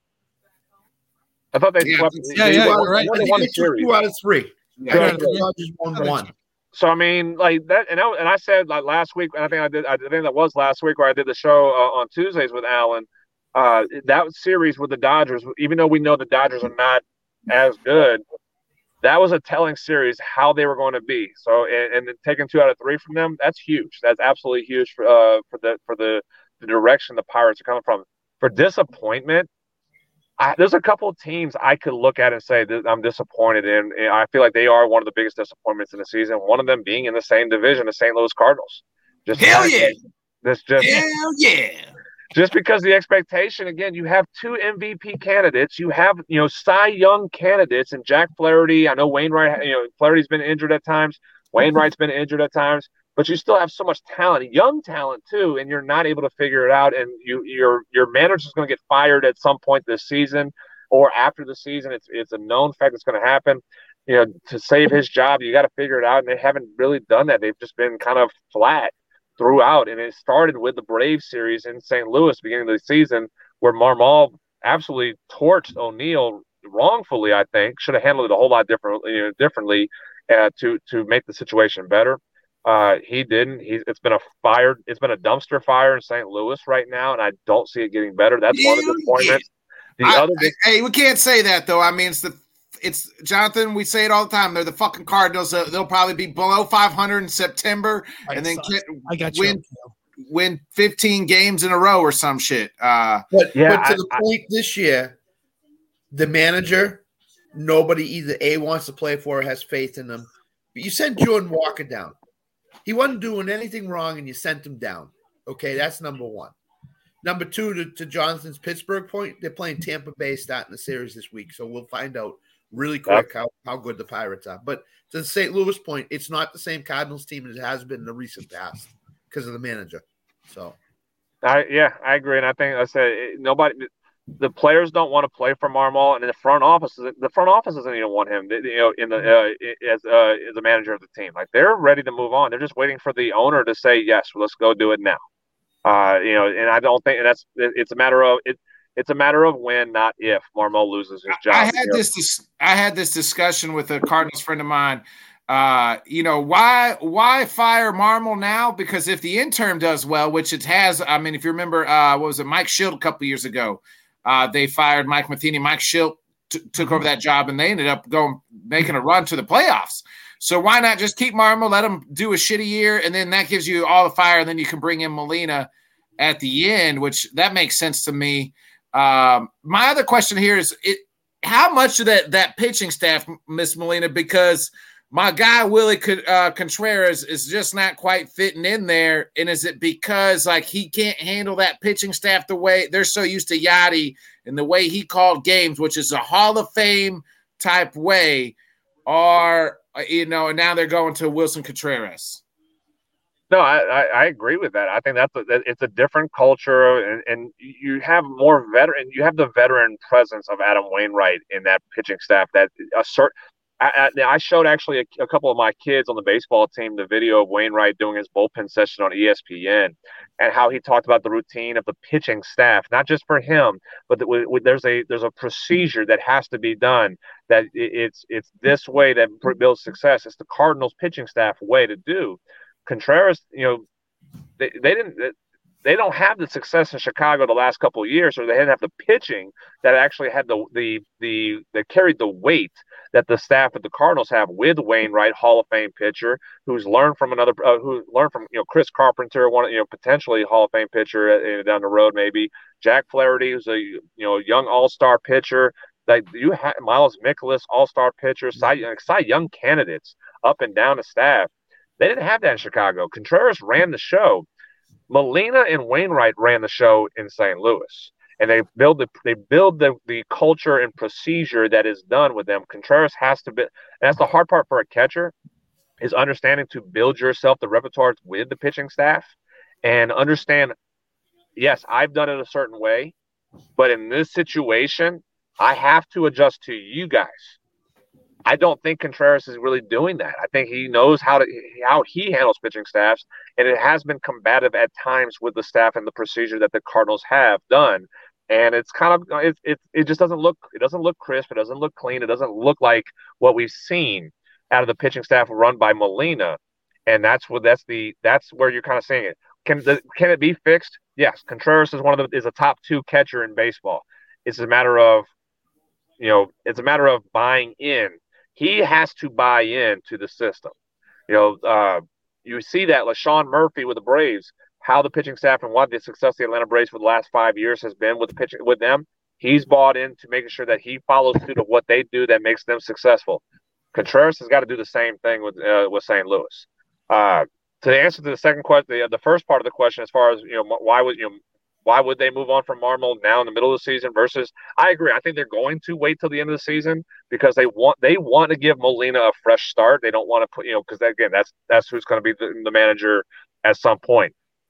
I thought they yeah, swept. Yeah, they, yeah, they, you're right. I think they took two out of three. Yeah. I think the Dodgers won one. So I mean, like that, and I, and I said like last week, and I think I did. I think that was last week where I did the show uh, on Tuesdays with Alan. Uh, that series with the Dodgers, even though we know the Dodgers are not as good, that was a telling series how they were going to be. So, and, and then taking two out of three from them, that's huge. That's absolutely huge for uh, for the for the, the direction the Pirates are coming from. For disappointment, I, there's a couple of teams I could look at and say that I'm disappointed in. And I feel like they are one of the biggest disappointments in the season. One of them being in the same division as Saint Louis Cardinals. Just Hell yeah! This just Hell yeah! Just because the expectation, again, you have two M V P candidates, you have, you know, Cy Young candidates, and Jack Flaherty. I know Wainwright, you know, Flaherty's been injured at times. Wainwright's been injured at times, but you still have so much talent, young talent too, and you're not able to figure it out. And you, your your manager's going to get fired at some point this season or after the season. It's it's a known fact that's going to happen. You know, to save his job, you got to figure it out, and they haven't really done that. They've just been kind of flat throughout, and it started with the Braves series in Saint Louis beginning of the season, where Marmol absolutely torched O'Neal, wrongfully, I think, should have handled it a whole lot differently, you know, differently uh, to to make the situation better. Uh, he didn't. He's it's been a fire. It's been a dumpster fire in Saint Louis right now, and I don't see it getting better. That's one of the disappointments. The I, other, I, hey, we can't say that though. I mean, it's the it's Jonathan. We say it all the time. They're the fucking Cardinals. Uh, they'll probably be below five hundred in September, Right, and then sucks. get, I got win you. win fifteen games in a row or some shit. Uh, But, Yeah, but to I- the I- point this year, the manager, nobody either A wants to play for or has faith in them. But you sent Jordan Walker down. He wasn't doing anything wrong, and you sent him down. Okay, that's number one. Number two, to, to Jonathan's Pittsburgh point, they're playing Tampa Bay starting the series this week, so we'll find out really quick how, how good the Pirates are. But to the Saint Louis point, it's not the same Cardinals team as it has been in the recent past because of the manager. So, I yeah, I agree, and I think I said it, nobody. The players don't want to play for Marmol, and the front office, the front office doesn't even want him. You know, in the uh, as uh, as a manager of the team, like they're ready to move on. They're just waiting for the owner to say yes. Well, let's go do it now. Uh, you know, and I don't think and that's it's a matter of it. It's a matter of when, not if, Marmol loses his job. I had you know? this, dis- I had this discussion with a Cardinals friend of mine. Uh, you know, why why fire Marmol now? Because if the interim does well, which it has, I mean, if you remember, uh, what was it, Mike Schilt a couple years ago, uh, they fired Mike Matheny. Mike Schilt t- took over that job, and they ended up going making a run to the playoffs. So why not just keep Marmol, let him do a shitty year, and then that gives you all the fire, and then you can bring in Molina at the end, which that makes sense to me. Um, my other question here is, it how much of that that pitching staff, Miss Molina, because my guy Willie uh, Contreras is just not quite fitting in there, and is it because like he can't handle that pitching staff the way they're so used to Yachty and the way he called games, which is a Hall of Fame type way, or you know, and now they're going to Wilson Contreras? No, I, I, I agree with that. I think that's a, that it's a different culture, and, and you have more veteran. You have the veteran presence of Adam Wainwright in that pitching staff. That a certain. I, I, I showed actually a, a couple of my kids on the baseball team the video of Wainwright doing his bullpen session on E S P N, and how he talked about the routine of the pitching staff, not just for him, but that w- w- there's a there's a procedure that has to be done. That it, it's it's this way that builds success. It's the Cardinals pitching staff way to do. Contreras, you know, they, they didn't they don't have the success in Chicago the last couple of years, or they didn't have the pitching that actually had the the the that carried the weight that the staff at the Cardinals have with Wainwright, Hall of Fame pitcher, who's learned from another uh, who learned from you know Chris Carpenter, one you know potentially Hall of Fame pitcher uh, down the road, maybe Jack Flaherty, who's a you know young All Star pitcher. Like you have Miles Mikolas, All Star pitcher, Cy, Cy Young candidates up and down the staff. They didn't have that in Chicago. Contreras ran the show. Molina and Wainwright ran the show in Saint Louis, and they build the they build the, the culture and procedure that is done with them. Contreras has to be, and that's the hard part for a catcher, is understanding to build yourself the repertoire with the pitching staff, and understand. Yes, I've done it a certain way, but in this situation, I have to adjust to you guys. I don't think Contreras is really doing that. I think he knows how to how he handles pitching staffs, and it has been combative at times with the staff and the procedure that the Cardinals have done. And it's kind of it it, it just doesn't look it doesn't look crisp. It doesn't look clean. It doesn't look like what we've seen out of the pitching staff run by Molina. And that's what that's the that's where you're kind of seeing it. Can the, can it be fixed? Yes. Contreras is one of the is a top two catcher in baseball. It's a matter of you know it's a matter of buying in. He has to buy in to the system. You know, uh, you see that LaShawn Murphy with the Braves, how the pitching staff and what the success of the Atlanta Braves for the last five years has been with the pitching with them. He's bought into making sure that he follows suit of what they do that makes them successful. Contreras has got to do the same thing with uh, with Saint Louis. Uh, to answer to the second question, the, the first part of the question, as far as you know, why would you know, why would they move on from Marmol now in the middle of the season versus I agree. I think they're going to wait till the end of the season because they want they want to give Molina a fresh start. They don't want to put, you know, because again, that's that's who's going to be the, the manager at some point.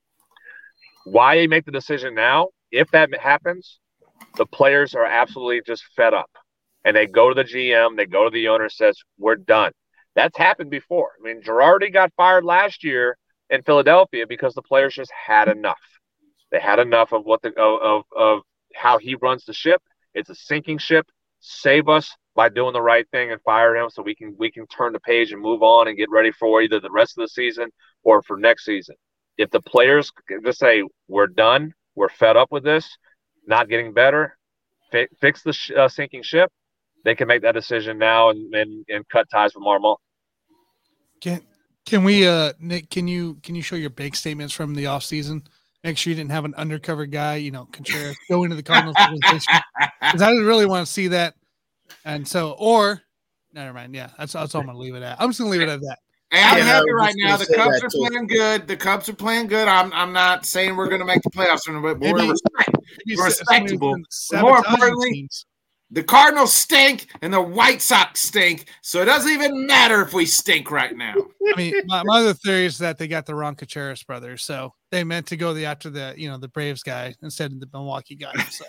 Why make the decision now? If that happens, the players are absolutely just fed up. And they go to the G M, they go to the owner, says, we're done. That's happened before. I mean, Girardi got fired last year in Philadelphia because the players just had enough. They had enough of what the of, of of how he runs the ship. It's a sinking ship. save us by doing the right thing and fire him so we can we can turn the page and move on and get ready for either the rest of the season or for next season. If the players just say, we're done, we're fed up with this, not getting better, fi- fix the sh- uh, sinking ship, they can make that decision now and, and, and cut ties with Marmol. Can can we uh Nick, can you can you show your bank statements from the offseason? Make sure you didn't have an undercover guy, you know, Contreras go into the Cardinals organization. Because I really want to see that. And so, or never mind. Yeah, that's that's all I'm gonna leave it at. I'm just gonna leave it at that. Hey, I'm Yeah, I happy was right just now. gonna The say Cubs that are too. playing good. The Cubs are playing good. I'm I'm not saying we're going to make the playoffs, but we're, Maybe- respect, Maybe we're somebody's respectable. been But more sabotaging importantly, teams. the Cardinals stink and the White Sox stink, so it doesn't even matter if we stink right now. I mean, my, my other theory is that they got the wrong Contreras brothers, so they meant to go the after the you know the Braves guy instead of the Milwaukee guy. So.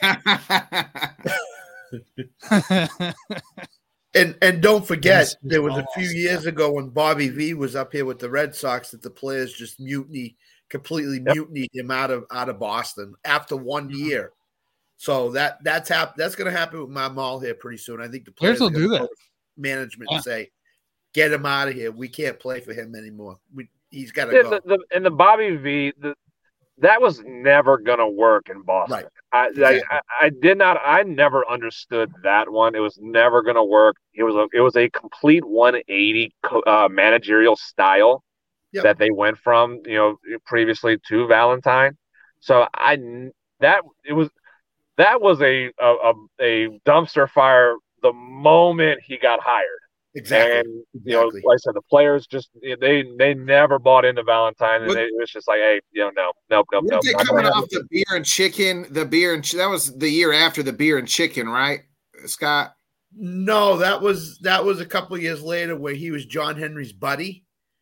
And and don't forget, Yes, there was a it's few awesome. years ago when Bobby V was up here with the Red Sox that the players just mutiny, completely Yep. mutinied him out of out of Boston after one Mhm. year. So that that's hap- that's going to happen with my mall here pretty soon. I think the Players players will are gonna do that. go to management Yeah. and say, "Get him out of here. We can't play for him anymore. We, he's got to Yeah, go." the, the, and the Bobby V, the, that was never going to work in Boston. Right. I, Exactly. I, I did not. I never understood that one. It was never going to work. It was a. It was a complete one eighty uh, managerial style Yep. that they went from, you know, previously to Valentine. So I that it was that was a a, a dumpster fire the moment he got hired. Exactly. And you know, Exactly. like I said, the players just they they never bought into Valentine, and What- they, it was just like, hey, you know, no, nope, nope, Weren't nope. they not coming gonna off the beer and chicken? The beer and ch- that was the year after the beer and chicken, right, Scott? No, that was that was a couple of years later where he was John Henry's buddy,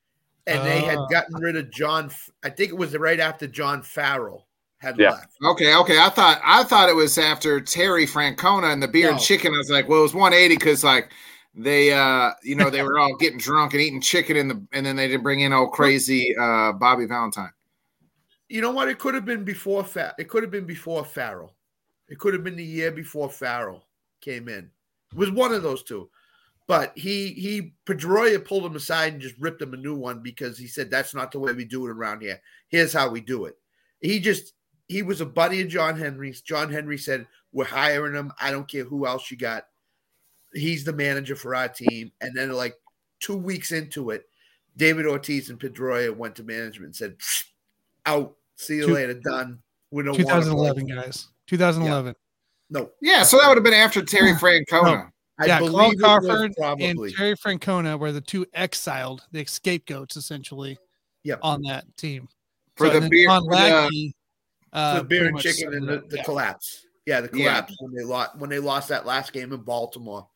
and they had Ah. gotten rid of John. I think it was right after John Farrell had Yeah. left. Okay, okay. I thought I thought it was after Terry Francona and the beer and No. chicken. I was like, well, it was one eighty because like they, uh, you know, they were all getting drunk and eating chicken in the, and then they didn't bring in old crazy uh, Bobby Valentine. You know what? It could have been before. Fa- it could have been before Farrell. It could have been the year before Farrell came in. It was one of those two. But he he Pedroia pulled him aside and just ripped him a new one because he said that's not the way we do it around here. Here's how we do it. He just he was a buddy of John Henry's. John Henry said, "We're hiring him. I don't care who else you got. He's the manager for our team." And then like two weeks into it, David Ortiz and Pedroia went to management and said, "Out. See you Two- later. Done. We don't want to twenty play." eleven, guys. twenty eleven. No. Yeah, so that would have been after Terry Francona. I yeah, Carl believe it Crawford was and probably. Terry Francona were the two exiled, the scapegoats essentially, Yep. on that team. For So, the and then beer- John for the- Lackey, uh, the beer pretty and much chicken set and it the, up. the Yeah. collapse. Yeah, the Yeah. collapse when they lost when they lost that last game in Baltimore.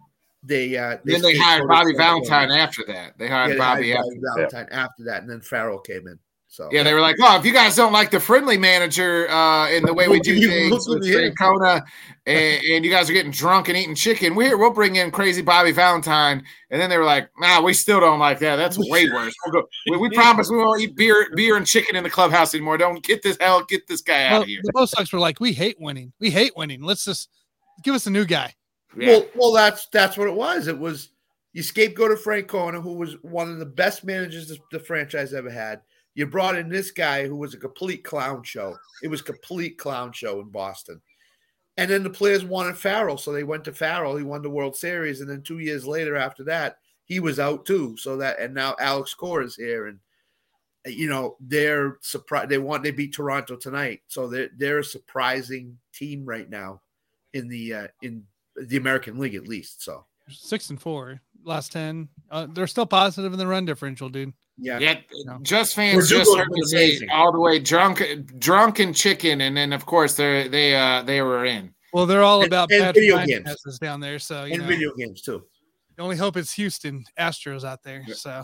They uh Then they hired scapegoated Bobby Francona. Valentine after that. They Yeah, hired they Bobby hired after. Bobby Valentine after that, and then Farrell came in. So Yeah, they were like, "Oh, if you guys don't like the friendly manager uh, in the way we Look do at you, things look with at you. Francona, and, and you guys are getting drunk and eating chicken, we we'll bring in crazy Bobby Valentine." And then they were like, "Nah, we still don't like that. That's way worse. We'll go, we, we promise we won't eat beer, beer and chicken in the clubhouse anymore. Don't get this hell, get this guy out Well, of here." the Bo Sox were like, we hate winning. We hate winning. Let's just give us a new guy. Yeah. well, well, that's that's what it was. It was you scapegoated Francona, who was one of the best managers the, the franchise ever had. You brought in this guy who was a complete clown show. It was complete clown show in Boston. And then the players wanted Farrell, so they went to Farrell. He won the World Series, and then two years later, after that, he was out too. So that, and now Alex Cora is here, and you know they're surprised. They want they beat Toronto tonight, so they're they're a surprising team right now in the uh, in the American League at least. So Six and four, last ten. Uh, they're still positive in the run differential, dude. yeah, Yeah, No. just fans Verdugo's just heard been me say amazing. all the way drunk, drunk and chicken, and then of course they they uh they were in. Well, they're all And- about and bad video finances down there. So you and know, video games too. the only hope is Houston Astros out there. So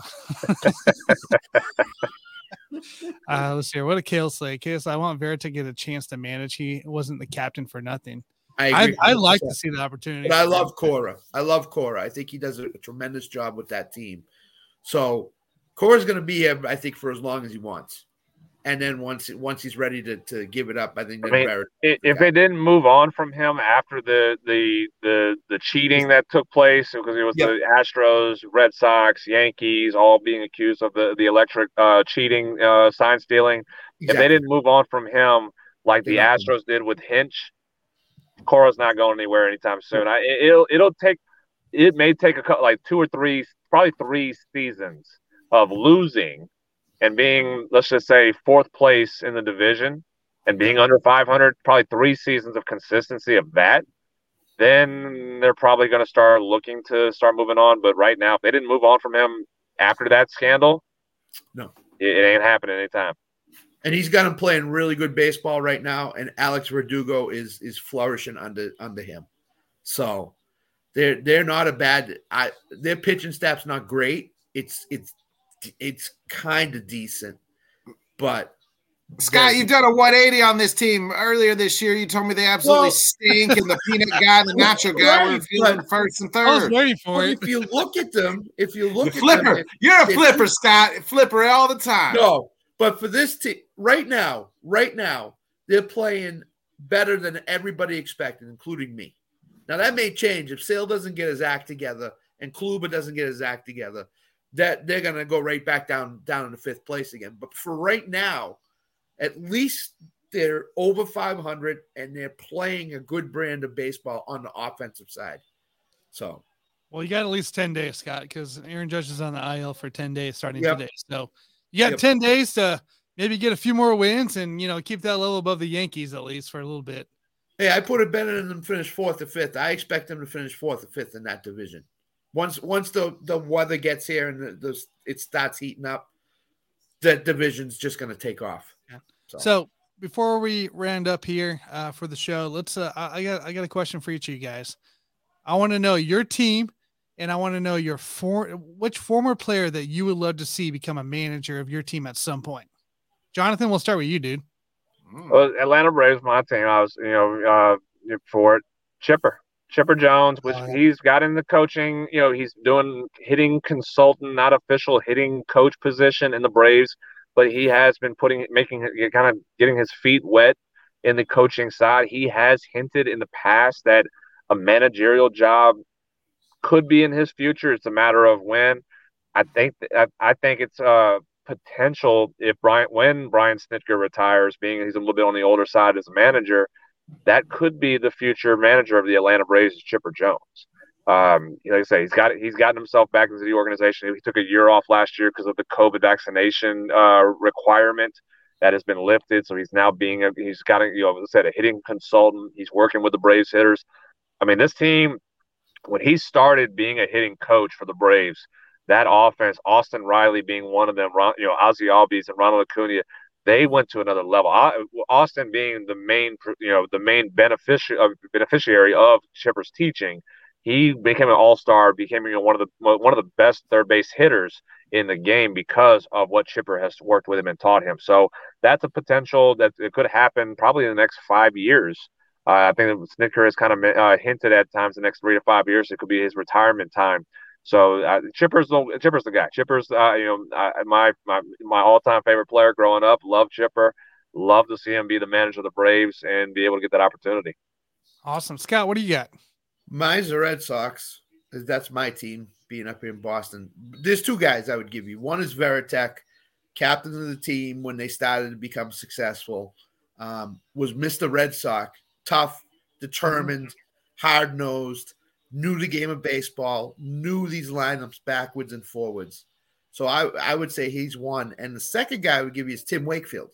uh, let's see here. What did Kale say? Kale said, I want Vera to get a chance to manage. He wasn't the captain for nothing. I I, agree. I like to see the opportunity. But I love Cora. I love Cora. I think he does a, a tremendous job with that team. So Cora's going to be here, I think, for as long as he wants. And then once once he's ready to, to give it up, I think. I then mean, Barrett, if, if they didn't move on from him after the the the, the cheating that took place, because it was Yep. the Astros, Red Sox, Yankees, all being accused of the the electric uh, cheating, uh, sign stealing. exactly. If they didn't move on from him like They're the not Astros did with Hinch, Cora's not going anywhere anytime soon. I, it'll it'll take it may take a couple like two or three, probably three seasons of losing and being, let's just say, fourth place in the division and being under five hundred, probably three seasons of consistency of that. Then they're probably going to start looking to start moving on. But right now, if they didn't move on from him after that scandal, no, it, it ain't happening anytime. And he's got him playing really good baseball right now, and Alex Verdugo is is flourishing under under him. So they're they're not a bad. I their pitching staff's not great. It's it's it's kind of decent, but Scott, you've done a one eighty on this team. Earlier this year, you told me they absolutely Well- stink, and the peanut guy and the nacho guy Right, were fielding but- first and I was third. waiting for But it. if you look at them, if you look You at them, flipper. if- You're a if- flipper, Scott. Flipper all the time. no, but for this team right now, right now, they're playing better than everybody expected, including me. Now that may change if Sale doesn't get his act together and Kluber doesn't get his act together. That they're gonna go right back down down into fifth place again. But for right now, at least they're over five hundred and they're playing a good brand of baseball on the offensive side. So Well, you got at least ten days, Scott, because Aaron Judge is on the I L for ten days starting Yep. today. So you got Yep. ten days to maybe get a few more wins and, you know, keep that level above the Yankees at least for a little bit. hey, I put it better than them finish fourth or fifth. I expect them to finish fourth or fifth in that division. Once once the, the weather gets here and the, the, it starts heating up, that division's just going to take off. Yeah. So, So before we round up here uh, for the show, let's. Uh, I I got I got a question for each of you guys. I want to know your team, and I want to know your for which former player that you would love to see become a manager of your team at some point. Jonathan, we'll start with you, dude. Mm. Well, Atlanta Braves, my team. I was, you know, uh, for it, Chipper, Chipper Jones, which Uh, he's got in the coaching. You know, he's doing hitting consultant, not official hitting coach position in the Braves, but he has been putting, making, kind of getting his feet wet in the coaching side. He has hinted in the past that a managerial job could be in his future. It's a matter of when. I think, I, I think it's uh. potential if Brian when Brian Snitker retires, being he's a little bit on the older side as a manager, that could be the future manager of the Atlanta Braves, Chipper Jones. Um, like I say, he's got he's gotten himself back into the organization. He took a year off last year because of the COVID vaccination uh, requirement that has been lifted. So he's now being a, he's got a, you know, as I said, a hitting consultant. He's working with the Braves hitters. I mean, this team, when he started being a hitting coach for the Braves, that offense, Austin Riley being one of them, you know, Ozzie Albies and Ronald Acuna, they went to another level. Austin being the main, you know, the main beneficiary beneficiary of Chipper's teaching, he became an all-star, became, you know, one of the one of the best third base hitters in the game because of what Chipper has worked with him and taught him. So that's a potential that it could happen probably in the next five years. Uh, I think Snitker has kind of uh, hinted at times the next three to five years it could be his retirement time. So uh, Chipper's the Chipper's the guy. Chipper's uh, you know uh, my my my all time favorite player growing up. Love Chipper. Love to see him be the manager of the Braves and be able to get that opportunity. Awesome, Scott. What do you got? mine's the Red Sox. That's my team being up here in Boston. There's two guys I would give you. One is Veritek, captain of the team when they started to become successful. Um, was Mister Red Sox, tough, determined, hard nosed. Knew the game of baseball, knew these lineups backwards and forwards. So I, I would say he's one. And the second guy I would give you is Tim Wakefield.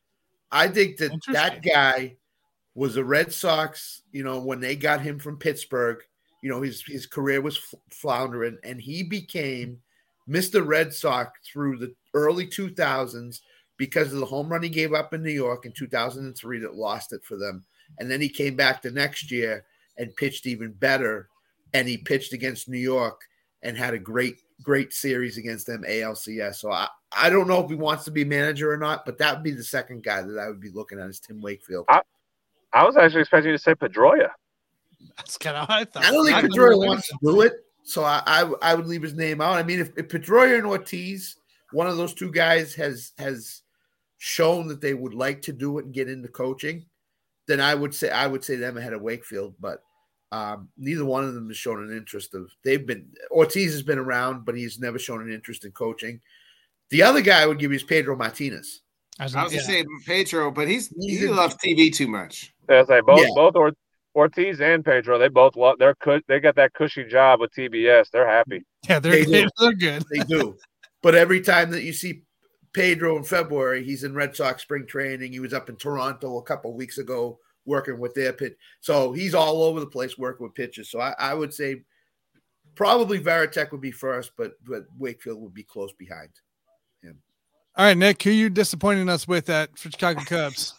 I think that that guy was a Red Sox, you know, when they got him from Pittsburgh, you know, his, his career was floundering, and he became Mister Red Sox through the early two thousands because of the home run he gave up in New York in two thousand three that lost it for them. And then he came back the next year and pitched even better. And he pitched against New York and had a great, great series against them, A L C S. So I, I don't know if he wants to be manager or not, but that would be the second guy that I would be looking at is Tim Wakefield. I, I was actually expecting you to say Pedroia. That's kind of how I thought. I don't think I Pedroia know. wants to do it, so I, I I would leave his name out. I mean, if, if Pedroia and Ortiz, one of those two guys has has shown that they would like to do it and get into coaching, then I would say I would say them ahead of Wakefield. But um, neither one of them has shown an interest of. They've been Ortiz has been around, but he's never shown an interest in coaching. The other guy I would give you is Pedro Martinez. I was, I was yeah. gonna say Pedro, but he's he He's loves T V too much. Yeah, I say both Yeah. both or, Ortiz and Pedro, they both love. They're cu- they got that cushy job with T B S. They're happy. Yeah, they're They they do. they're good. They do. But every time that you see Pedro in February, he's in Red Sox spring training. He was up in Toronto a couple of weeks ago working with their pitch. So he's all over the place working with pitchers. So I, I would say probably Varitek would be first, but, but Wakefield would be close behind him. All right, Nick, who you disappointing us with at for Chicago Cubs?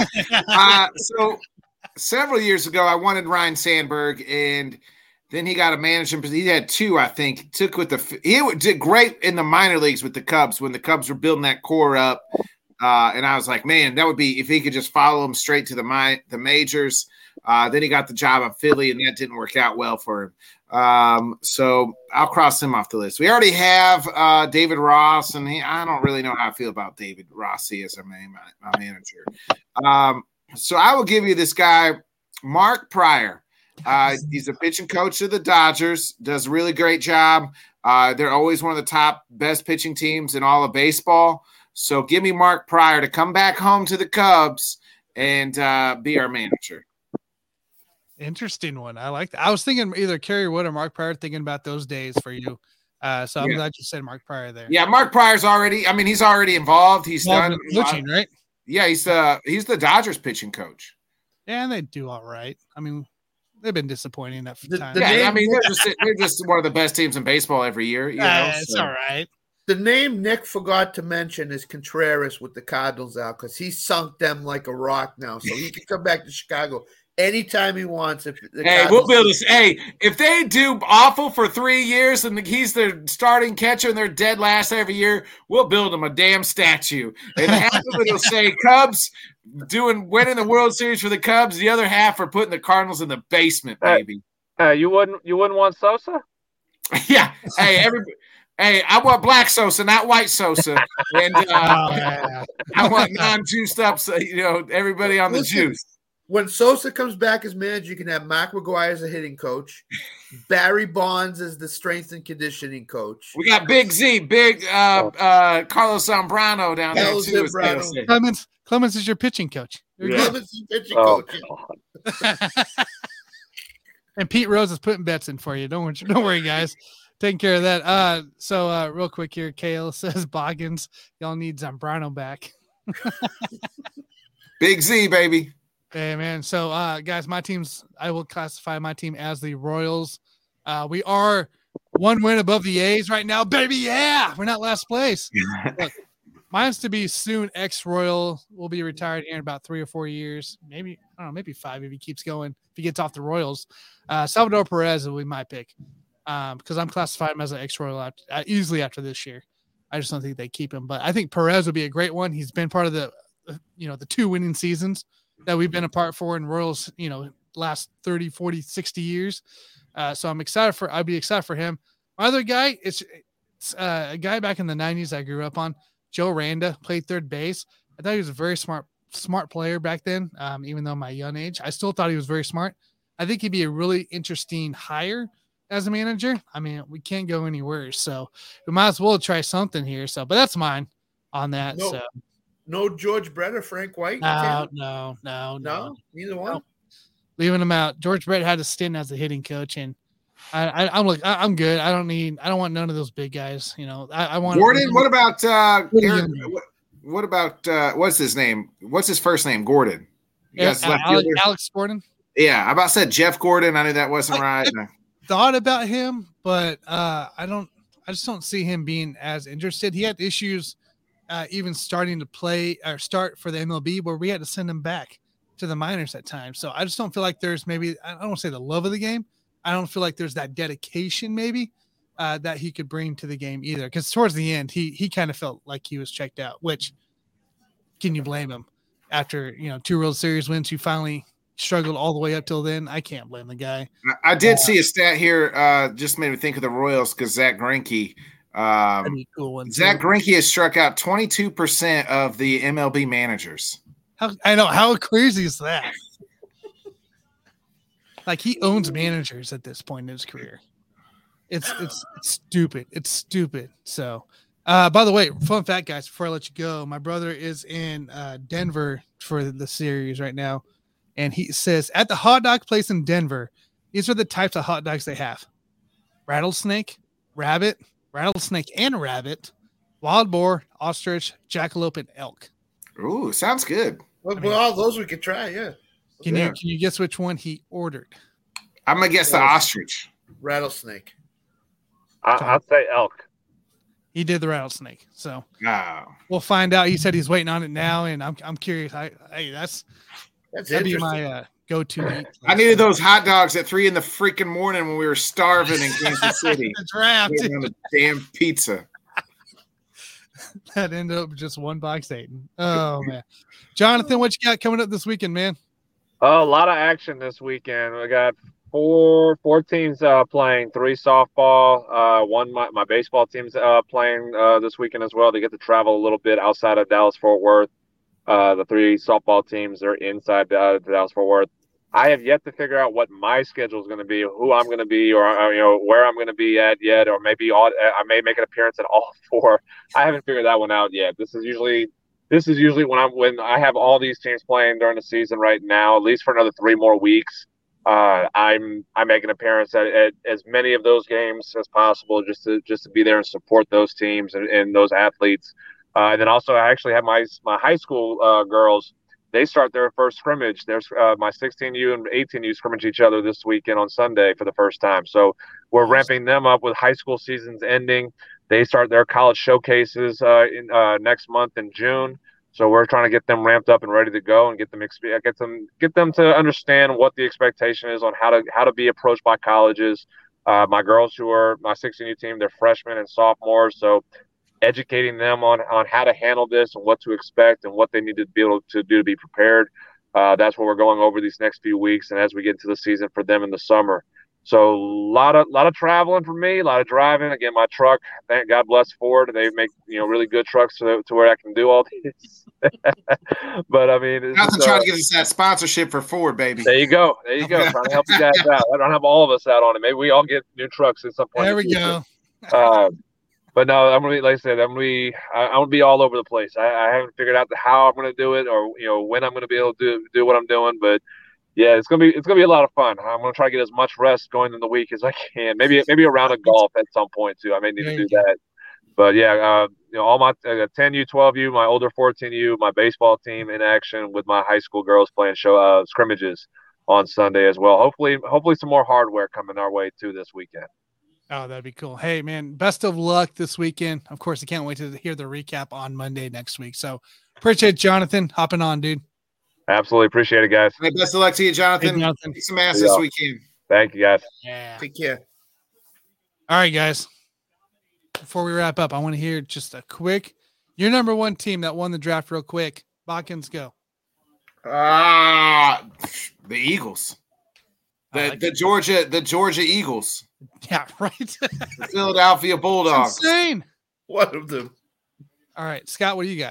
uh, so several years ago, I wanted Ryan Sandberg, and then he got a management position. He had two, I think. Took with the he did great in the minor leagues with the Cubs when the Cubs were building that core up. Uh, and I was like, man, that would be if he could just follow him straight to the mi- the majors. Uh, then he got the job in Philly, and that didn't work out well for him. Um, so I'll cross him off the list. We already have uh, David Ross, and he, I don't really know how I feel about David Rossi as a man, my, my manager. Um, so I will give you this guy, Mark Pryor. Uh, he's a pitching coach of the Dodgers, does a really great job. Uh, they're always one of the top best pitching teams in all of baseball. So give me Mark Pryor to come back home to the Cubs and uh, be our manager. Interesting one. I like that. I was thinking either Kerry Wood or Mark Pryor, thinking about those days for you. Uh, so I'm yeah. glad you said Mark Pryor there. Yeah, Mark Pryor's already. I mean, he's already involved. He's Involved done in coaching, right? Yeah, he's the he's the Dodgers pitching coach. Yeah, and they do all right. I mean, they've been disappointing at The- times. the Yeah, name- I mean, they're just they're just one of the best teams in baseball every year. You know, Yeah, it's so. all right. The name Nick forgot to mention is Contreras with the Cardinals out because he sunk them like a rock now. So he can come back to Chicago anytime he wants. If the Hey, Cardinals- we'll build this. Hey, if they do awful for three years and he's their starting catcher and they're dead last every year, we'll build him a damn statue. And half of it will say Cubs doing winning the World Series for the Cubs. The other half are putting the Cardinals in the basement, baby. Uh, you wouldn't you wouldn't want Sosa? Yeah. Hey, everybody. Hey, I want black Sosa, not white Sosa, and uh, Oh, yeah. I want non-juiced up. So, you know, everybody on the Listen, juice. When Sosa comes back as manager, you can have Mark McGuire as a hitting coach, Barry Bonds as the strength and conditioning coach. We got Big Z, Big uh, uh, Carlos Zambrano down Carlos there too. as Zambrano. K L C. Clemens, Clemens is your pitching coach. You're Yeah. Clemens is pitching Oh, coach. God. good. And Pete Rose is putting bets in for you. Don't worry, don't worry, guys. Taking care of that. Uh, so uh, real quick here, Kale says Boggins, y'all need Zambrano back. Big Z, baby. Hey man, so uh, guys, my team's I will classify my team as the Royals. Uh, we are one win above the A's right now, baby. Yeah, we're not last place. Look, mine's to be soon. Ex-Royal will be retired here in about three or four years, maybe I don't know, maybe five if he keeps going. If he gets off the Royals, uh, Salvador Perez will be my pick um, because I'm classifying him as an ex-Royal after, uh, easily after this year. I just don't think they keep him, but I think Perez would be a great one. He's been part of the, uh, you know, the two winning seasons that we've been apart for in Royals, you know, last thirty, forty, sixty years. Uh, so I'm excited for, I'd be excited for him. My other guy, it's, it's uh, a guy back in the nineties I grew up on, Joe Randa, played third base. I thought he was a very smart, smart player back then. Um, even though my young age, I still thought he was very smart. I think he'd be a really interesting hire as a manager. I mean, we can't go anywhere. So we might as well try something here. So, but that's mine on that. No. So No George Brett or Frank White? no, no, no, no, No, neither one. No. Leaving him out. George Brett had a stint as a hitting coach, and I, I, I'm like, I, I'm good. I don't need. I don't want none of those big guys. You know, I, I want Gordon. What about uh, What are Eric, you- what, what about uh, what's his name? What's his first name? Gordon. You Yeah, guys left Alex, fielder? Alex Gordon. Yeah, I about said Jeff Gordon. I knew that wasn't I- right. Thought about him, but uh, I don't. I just don't see him being as interested. He had issues, uh, even starting to play or start for the M L B, where we had to send him back to the minors at times. So I just don't feel like there's maybe I don't want to say the love of the game. I don't feel like there's that dedication maybe uh, that he could bring to the game either. Because towards the end, he he kind of felt like he was checked out. Which can you blame him? After you know two World Series wins, you finally struggled all the way up till then. I can't blame the guy. I, I did Uh, see a stat here. Uh, just made me think of the Royals because Zach Greinke Um, That'd be a cool one. Zach too. Greinke has struck out twenty-two percent of the M L B managers. How, I know how crazy is that? Like he owns managers at this point in his career. It's it's, it's stupid. It's stupid. So, uh, by the way, fun fact, guys, before I let you go, my brother is in uh, Denver for the series right now, and he says at the hot dog place in Denver, these are the types of hot dogs they have: rattlesnake, rabbit, rattlesnake and rabbit, wild boar, ostrich, jackalope, and elk. Ooh, sounds good. Well, I mean- well, all those we could try. Yeah, Can Yeah. you can you guess which one he ordered? I'm gonna guess the Yes. ostrich. rattlesnake. I, I'd say elk. He did the rattlesnake. So Oh. we'll find out. He said he's waiting on it now, and I'm I'm curious. I hey, that's That's that'd be interesting. my uh, go-to meat. I needed those hot dogs at three in the freaking morning when we were starving in Kansas City. The draft Waiting on a damn pizza. that ended up just one box eight. Oh man, Jonathan, what you got coming up this weekend, man? Oh, a lot of action this weekend. We got four four teams uh, playing, three softball, uh, one my, my baseball team's uh, playing uh, this weekend as well. They get to travel a little bit outside of Dallas-Fort Worth. Uh, the three softball teams are inside uh, Dallas-Fort Worth. I have yet to figure out what my schedule is going to be, who I'm going to be, or uh, you know where I'm going to be at yet, or maybe all, I may make an appearance at all four. I haven't figured that one out yet. This is usually this is usually when I'm when I have all these teams playing during the season right now, at least for another three more weeks. Uh, I'm I make an appearance at, at as many of those games as possible, just to just to be there and support those teams and, and those athletes. Uh, and then also, I actually have my my high school uh, girls. They start their first scrimmage. There's uh, my sixteen U and eighteen U scrimmage each other this weekend on Sunday for the first time. So we're ramping them up with high school seasons ending. They start their college showcases uh, in uh, next month in June. So we're trying to get them ramped up and ready to go, and get them exp- get them get them to understand what the expectation is on how to how to be approached by colleges. Uh, my girls who are my sixteen U team, they're freshmen and sophomores. So educating them on, on how to handle this and what to expect and what they need to be able to do to be prepared. Uh, that's what we're going over these next few weeks, and as we get into the season for them in the summer. So a lot of lot of traveling for me, a lot of driving. Again, my truck, thank God bless Ford. They make you know really good trucks to, to where I can do all these. But I mean, it's Nothing just, trying uh, to get us that sponsorship for Ford, baby. there you go. There you go. Trying to help you guys out. I don't have all of us out on it. Maybe we all get new trucks at some point. There in we the future. go. Uh, but no, I'm gonna be like I said, I'm gonna be I, I'm gonna be all over the place. I, I haven't figured out the how I'm gonna do it, or you know when I'm gonna be able to do, do what I'm doing. But yeah, it's gonna be it's gonna be a lot of fun. I'm gonna try to get as much rest going in the week as I can. Maybe maybe a round of golf at some point too. I may need There to you do go. that. But yeah, uh, you know, all my uh, ten U, twelve U, my older fourteen U, my baseball team in action with my high school girls playing show uh, scrimmages on Sunday as well. Hopefully, hopefully some more hardware coming our way too this weekend. Oh, that'd be cool. Hey, man, best of luck this weekend. Of course, I can't wait to hear the recap on Monday next week. So appreciate Jonathan hopping on, dude. Absolutely appreciate it, guys. Hey, best of luck to you, Jonathan. Hey, Jonathan. Kick some ass Yeah. this weekend. Thank you, guys. Yeah. Take care. All right, guys. Before we wrap up, I want to hear just a quick, your number one team that won the draft real quick. Botkins, go. Ah, the Eagles. I The like the it. Georgia the Georgia Eagles. Yeah, right. The Philadelphia Bulldogs. Insane. One of them. All right, Scott, what do you got?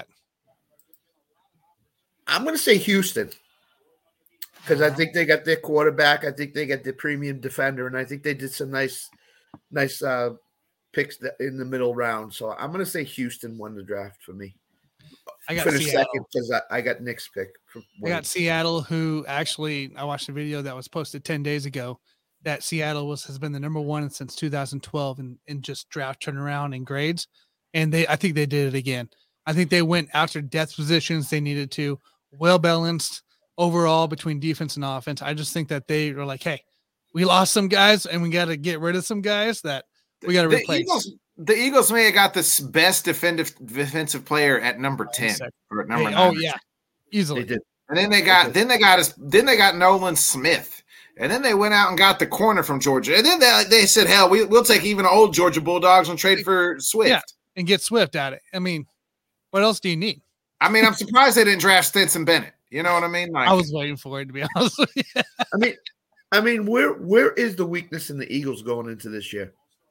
I'm going to say Houston because I think they got their quarterback. I think they got their premium defender, and I think they did some nice, nice uh, picks th- in the middle round. So I'm going to say Houston won the draft for me. I got Finished Seattle. second because I, I got Nick's pick. For I got Seattle, who actually I watched a video that was posted ten days ago that Seattle was has been the number one since two thousand twelve in, in just draft turnaround and grades. And they I think they did it again. I think they went after depth positions they needed to, well balanced overall between defense and offense. I just think that they were like, hey, we lost some guys and we got to get rid of some guys that we got to The replace. Eagles, the Eagles may have got the s- best defensive defensive player at number ten second. or at number Hey, nine. oh yeah, They easily. did. And then they got Okay. then they got us then they got Nolan Smith. And then they went out and got the corner from Georgia. And then they, they said, hell, we, we'll take even old Georgia Bulldogs and trade for Swift. Yeah. And get Swift at it. I mean, what else do you need? I mean, I'm surprised they didn't draft Stetson Bennett. You know what I mean? Like, I was waiting for it, to be honest with you. I mean, I mean, where where is the weakness in the Eagles going into this year?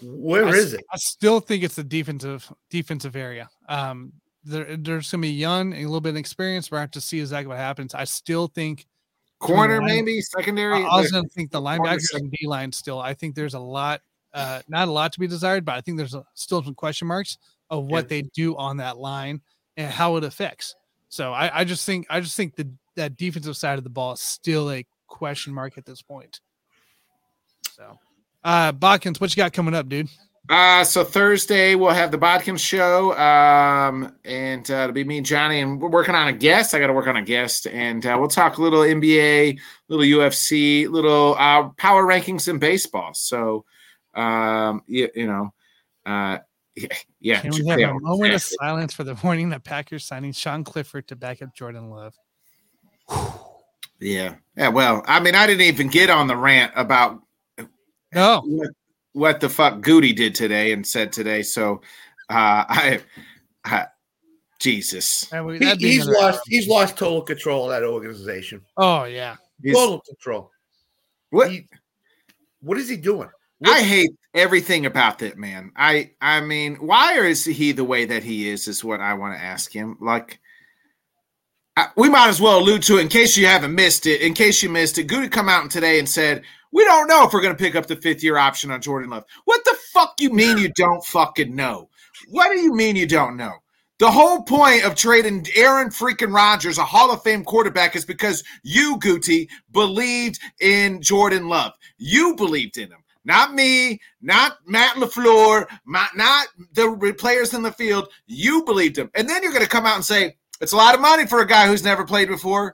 Where I, is it? I still think it's the defensive defensive area. Um, there, there's going to be young and a little bit of experience. We're going to have to see exactly what happens. I still think Corner, line, maybe secondary. I also the, think the linebackers corner, and D line still. I think there's a lot, uh, not a lot to be desired, but I think there's a, still some question marks of what yeah. they do on that line and how it affects. So I, I just think I just think the that defensive side of the ball is still a question mark at this point. So, uh, Bodkins, what you got coming up, dude? Uh, so Thursday we'll have the Bodkins show, um, and uh, it'll be me and Johnny, and we're working on a guest. I got to work on a guest, and uh, we'll talk a little N B A, little U F C, little uh, power rankings in baseball. So, um, you, you know, uh, yeah, yeah. Can we have a moment of silence for the morning that Packers signing Sean Clifford to back up Jordan Love? Yeah, yeah. Well, I mean, I didn't even get on the rant about no. What, what the fuck Goody did today and said today. So, uh, I, I Jesus, we, he, he's lost. Hour. He's lost total control of that organization. Oh yeah, he's, total control. What? He, what is he doing? What? I hate everything about that man. I, I mean, why is he the way that he is? Is what I want to ask him. Like, I, we might as well allude to it in case you haven't missed it. In case you missed it, Goody come out today and said, we don't know if we're going to pick up the fifth year option on Jordan Love. What the fuck you mean you don't fucking know? What do you mean you don't know? The whole point of trading Aaron freaking Rodgers, a Hall of Fame quarterback, is because you, Goody, believed in Jordan Love. You believed in him. Not me, not Matt LaFleur, not, not the players in the field. You believed him. And then you're going to come out and say, it's a lot of money for a guy who's never played before.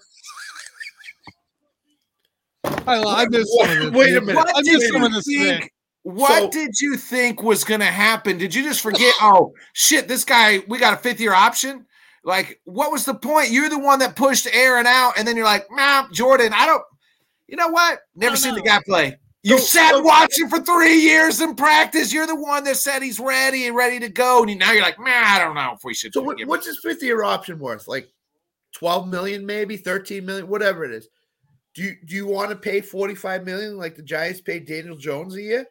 I, I just wait, wait a minute. What, I did just you, think, what so, did you think was going to happen? Did you just forget, oh, shit, this guy, we got a fifth-year option? Like, what was the point? You're the one that pushed Aaron out, and then you're like, nah, Jordan, I don't – you know what? Never seen know. the guy play. You so, sat so, watching for three years in practice. You're the one that said he's ready and ready to go, and now you're like, man, I don't know if we should. So what, what's his fifth-year option worth? Like twelve million dollars maybe, thirteen million dollars, whatever it is. Do you, do you want to pay forty-five million dollars like the Giants paid Daniel Jones a year?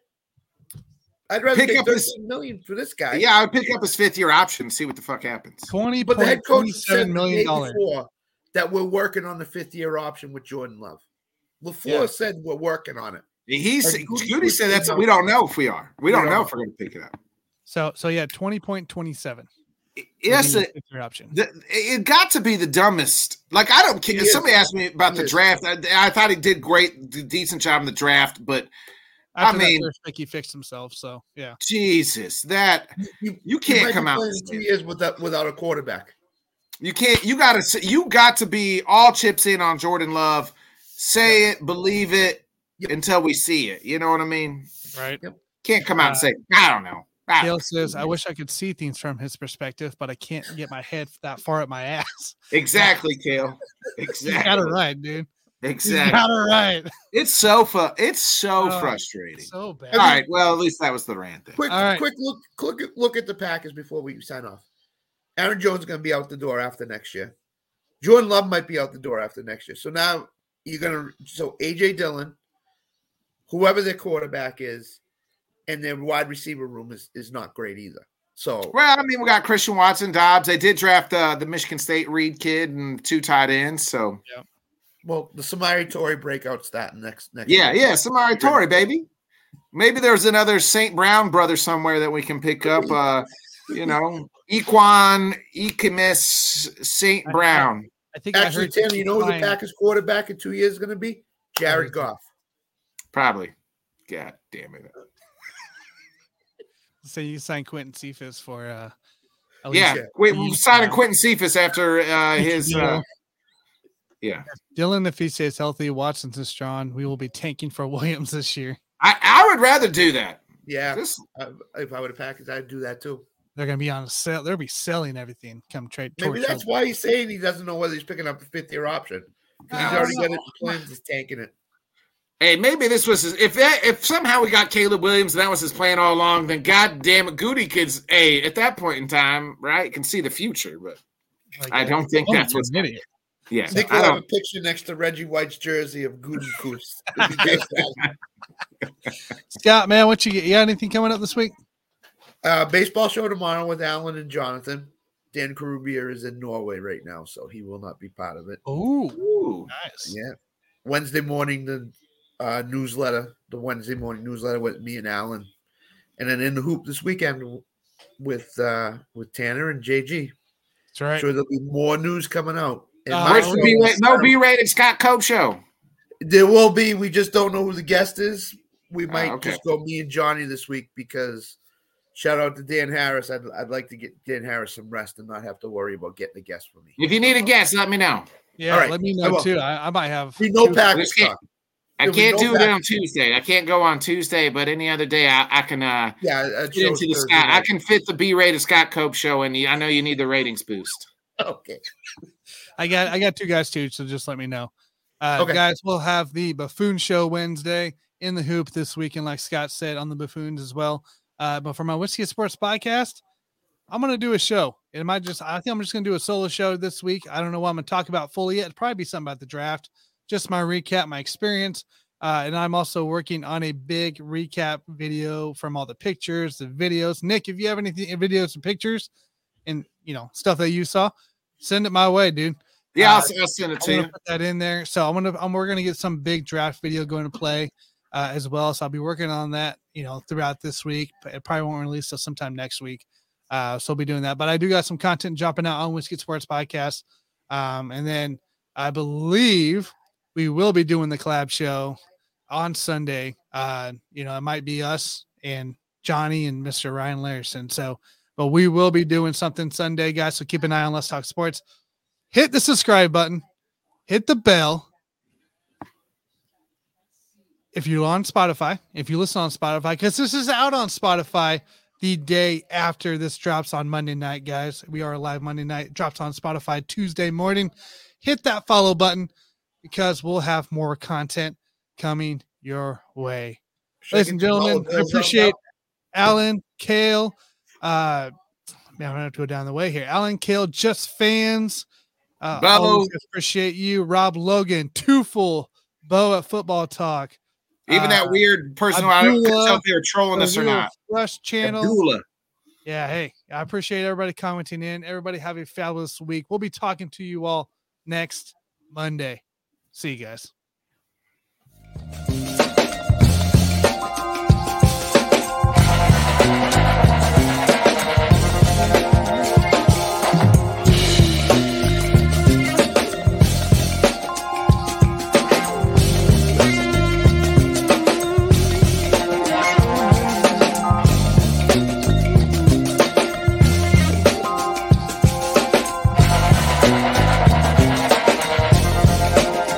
I'd rather pick pay up thirteen million dollars for this guy. Yeah, I would pick up his fifth-year option and see what the fuck happens. twenty But the head coach said million dollars that we're working on the fifth-year option with Jordan Love. LaFleur yeah. said we're working on it. He's Goody said that's we don't know if we are. We don't know if we're going to pick it up. So so yeah, twenty point two seven. Yes, it, option. The, it got to be the dumbest. Like I don't care. Somebody asked me about he the is. draft. I, I thought he did great, decent job in the draft, but After I mean, that first, he fixed himself. So yeah, Jesus, that you, you can't come out two years without without a quarterback. You can't. You got to. You got to be all chips in on Jordan Love. Say yeah. it, believe it. Yep. Until we see it, you know what I mean? Right. Yep. Can't come out uh, and say, I don't know. I Gail don't says, I wish I could see things from his perspective, but I can't get my head that far up my ass. Exactly, Kale. Exactly. You got it right, dude. Exactly. You got it right. It's so fu- It's so oh, frustrating. So bad. All right. Well, at least that was the rant. Then. Quick, All right. quick look, quick look at the Packers before we sign off. Aaron Jones is going to be out the door after next year. Jordan Love might be out the door after next year. So now you're going to, so A J Dillon, whoever their quarterback is, and their wide receiver room is, is not great either. So, well, I mean, we got Christian Watson, Dobbs. They did draft uh, the Michigan State Reed kid and two tight ends. So, yeah. Well, the Samari Torrey breakout stat next next. Yeah, year. yeah, Samari Torrey, baby. Maybe there's another Saint Brown brother somewhere that we can pick up. Uh, you know, Equan Ekimis Saint Brown. I think actually, I heard Tim, you know who the Packers quarterback in two years is going to be? Jared Goff. Probably. God damn it. So you signed Quentin Cephas for uh yeah, we, we signed Quentin Cephas after uh his uh yeah. Dylan, if he stays healthy, Watson's is strong. We will be tanking for Williams this year. I, I would rather do that. Yeah. This, I, if I would have packaged, I'd do that too. They're gonna be on a sale, they'll be selling everything come trade. Maybe that's trade. Why he's saying he doesn't know whether he's picking up a fifth year option. Because he's already got it plans, he's tanking it. Hey, maybe this was his, if that if somehow we got Caleb Williams and that was his plan all along, then God damn it, Goody kids, hey, at that point in time, right, can see the future, but like, I don't think oh, that's what's an idiot. Yeah, Nick I will have a don't. picture next to Reggie White's jersey of Gutekunst. Scott, man, what you get? You got anything coming up this week? uh, baseball show tomorrow with Alan and Jonathan. Dan Karubier is in Norway right now, so he will not be part of it. Ooh, Ooh. nice. Yeah. Wednesday morning, the uh, newsletter, the Wednesday morning newsletter with me and Alan. And then in the hoop this weekend with uh, with Tanner and J G. That's right. So there'll be more news coming out. And Uh, my Where's show the B rated? No B-rated Scott Cope show. There will be. We just don't know who the guest is. We might Oh, okay. just go me and Johnny this week because shout out to Dan Harris. I'd, I'd like to get Dan Harris some rest and not have to worry about getting a guest for me. If you need a guest, let me know. Yeah, All right. let me I know will. too. I, I might have. We know two- Packers can't- talk. I There'll be can't no do it back- on Tuesday. I can't go on Tuesday, but any other day I, I can uh, Yeah, that get into show's the Thursday Scott. I night. can fit the B-rated Scott Cope show, and I know you need the ratings boost. Okay. I got I got two guys too, so just let me know. Uh, Okay. Guys, we'll have the Buffoon Show Wednesday in the hoop this weekend, like Scott said, on the Buffoons as well. Uh, but for my Whiskey and Sports podcast, I'm gonna do a show. It might just I think I'm just gonna do a solo show this week. I don't know what I'm gonna talk about fully yet. It'll probably be something about the draft, just my recap, my experience. Uh, and I'm also working on a big recap video from all the pictures, the videos. Nick, if you have anything, videos and pictures, and you know stuff that you saw, send it my way, dude. Yeah, Uh, I'll, I'll send it I'm to gonna you. put that in there. So I'm gonna I'm we're gonna get some big draft video going to play uh, as well. So I'll be working on that, you know, throughout this week. But it probably won't release till sometime next week. Uh, so I'll be doing that. But I do got some content jumping out on Whiskey Sports Podcast. Um, and then I believe we will be doing the collab show on Sunday. Uh, you know, it might be us and Johnny and Mister Ryan Larson. So, but we will be doing something Sunday, guys. So keep an eye on Let's Talk Sports. Hit the subscribe button. Hit the bell. If you're on Spotify, if you listen on Spotify, because this is out on Spotify the day after this drops on Monday night, guys. We are live Monday night. It drops on Spotify Tuesday morning. Hit that follow button because we'll have more content coming your way. Should I Ladies get and the gentlemen, dollar I bills out appreciate now? Alan, Kale. Uh, man, I'm going to have to go down the way here. Alan, Kale, Just Fans. Uh, Bo. always appreciate you. Rob Logan, Twofull, Bo at Football Talk. Even Uh, that weird person who I don't Abdullah, know if they were trolling the us or Real not. Flush channel. Abdullah. Yeah, hey, I appreciate everybody commenting in. Everybody have a fabulous week. We'll be talking to you all next Monday. See you guys.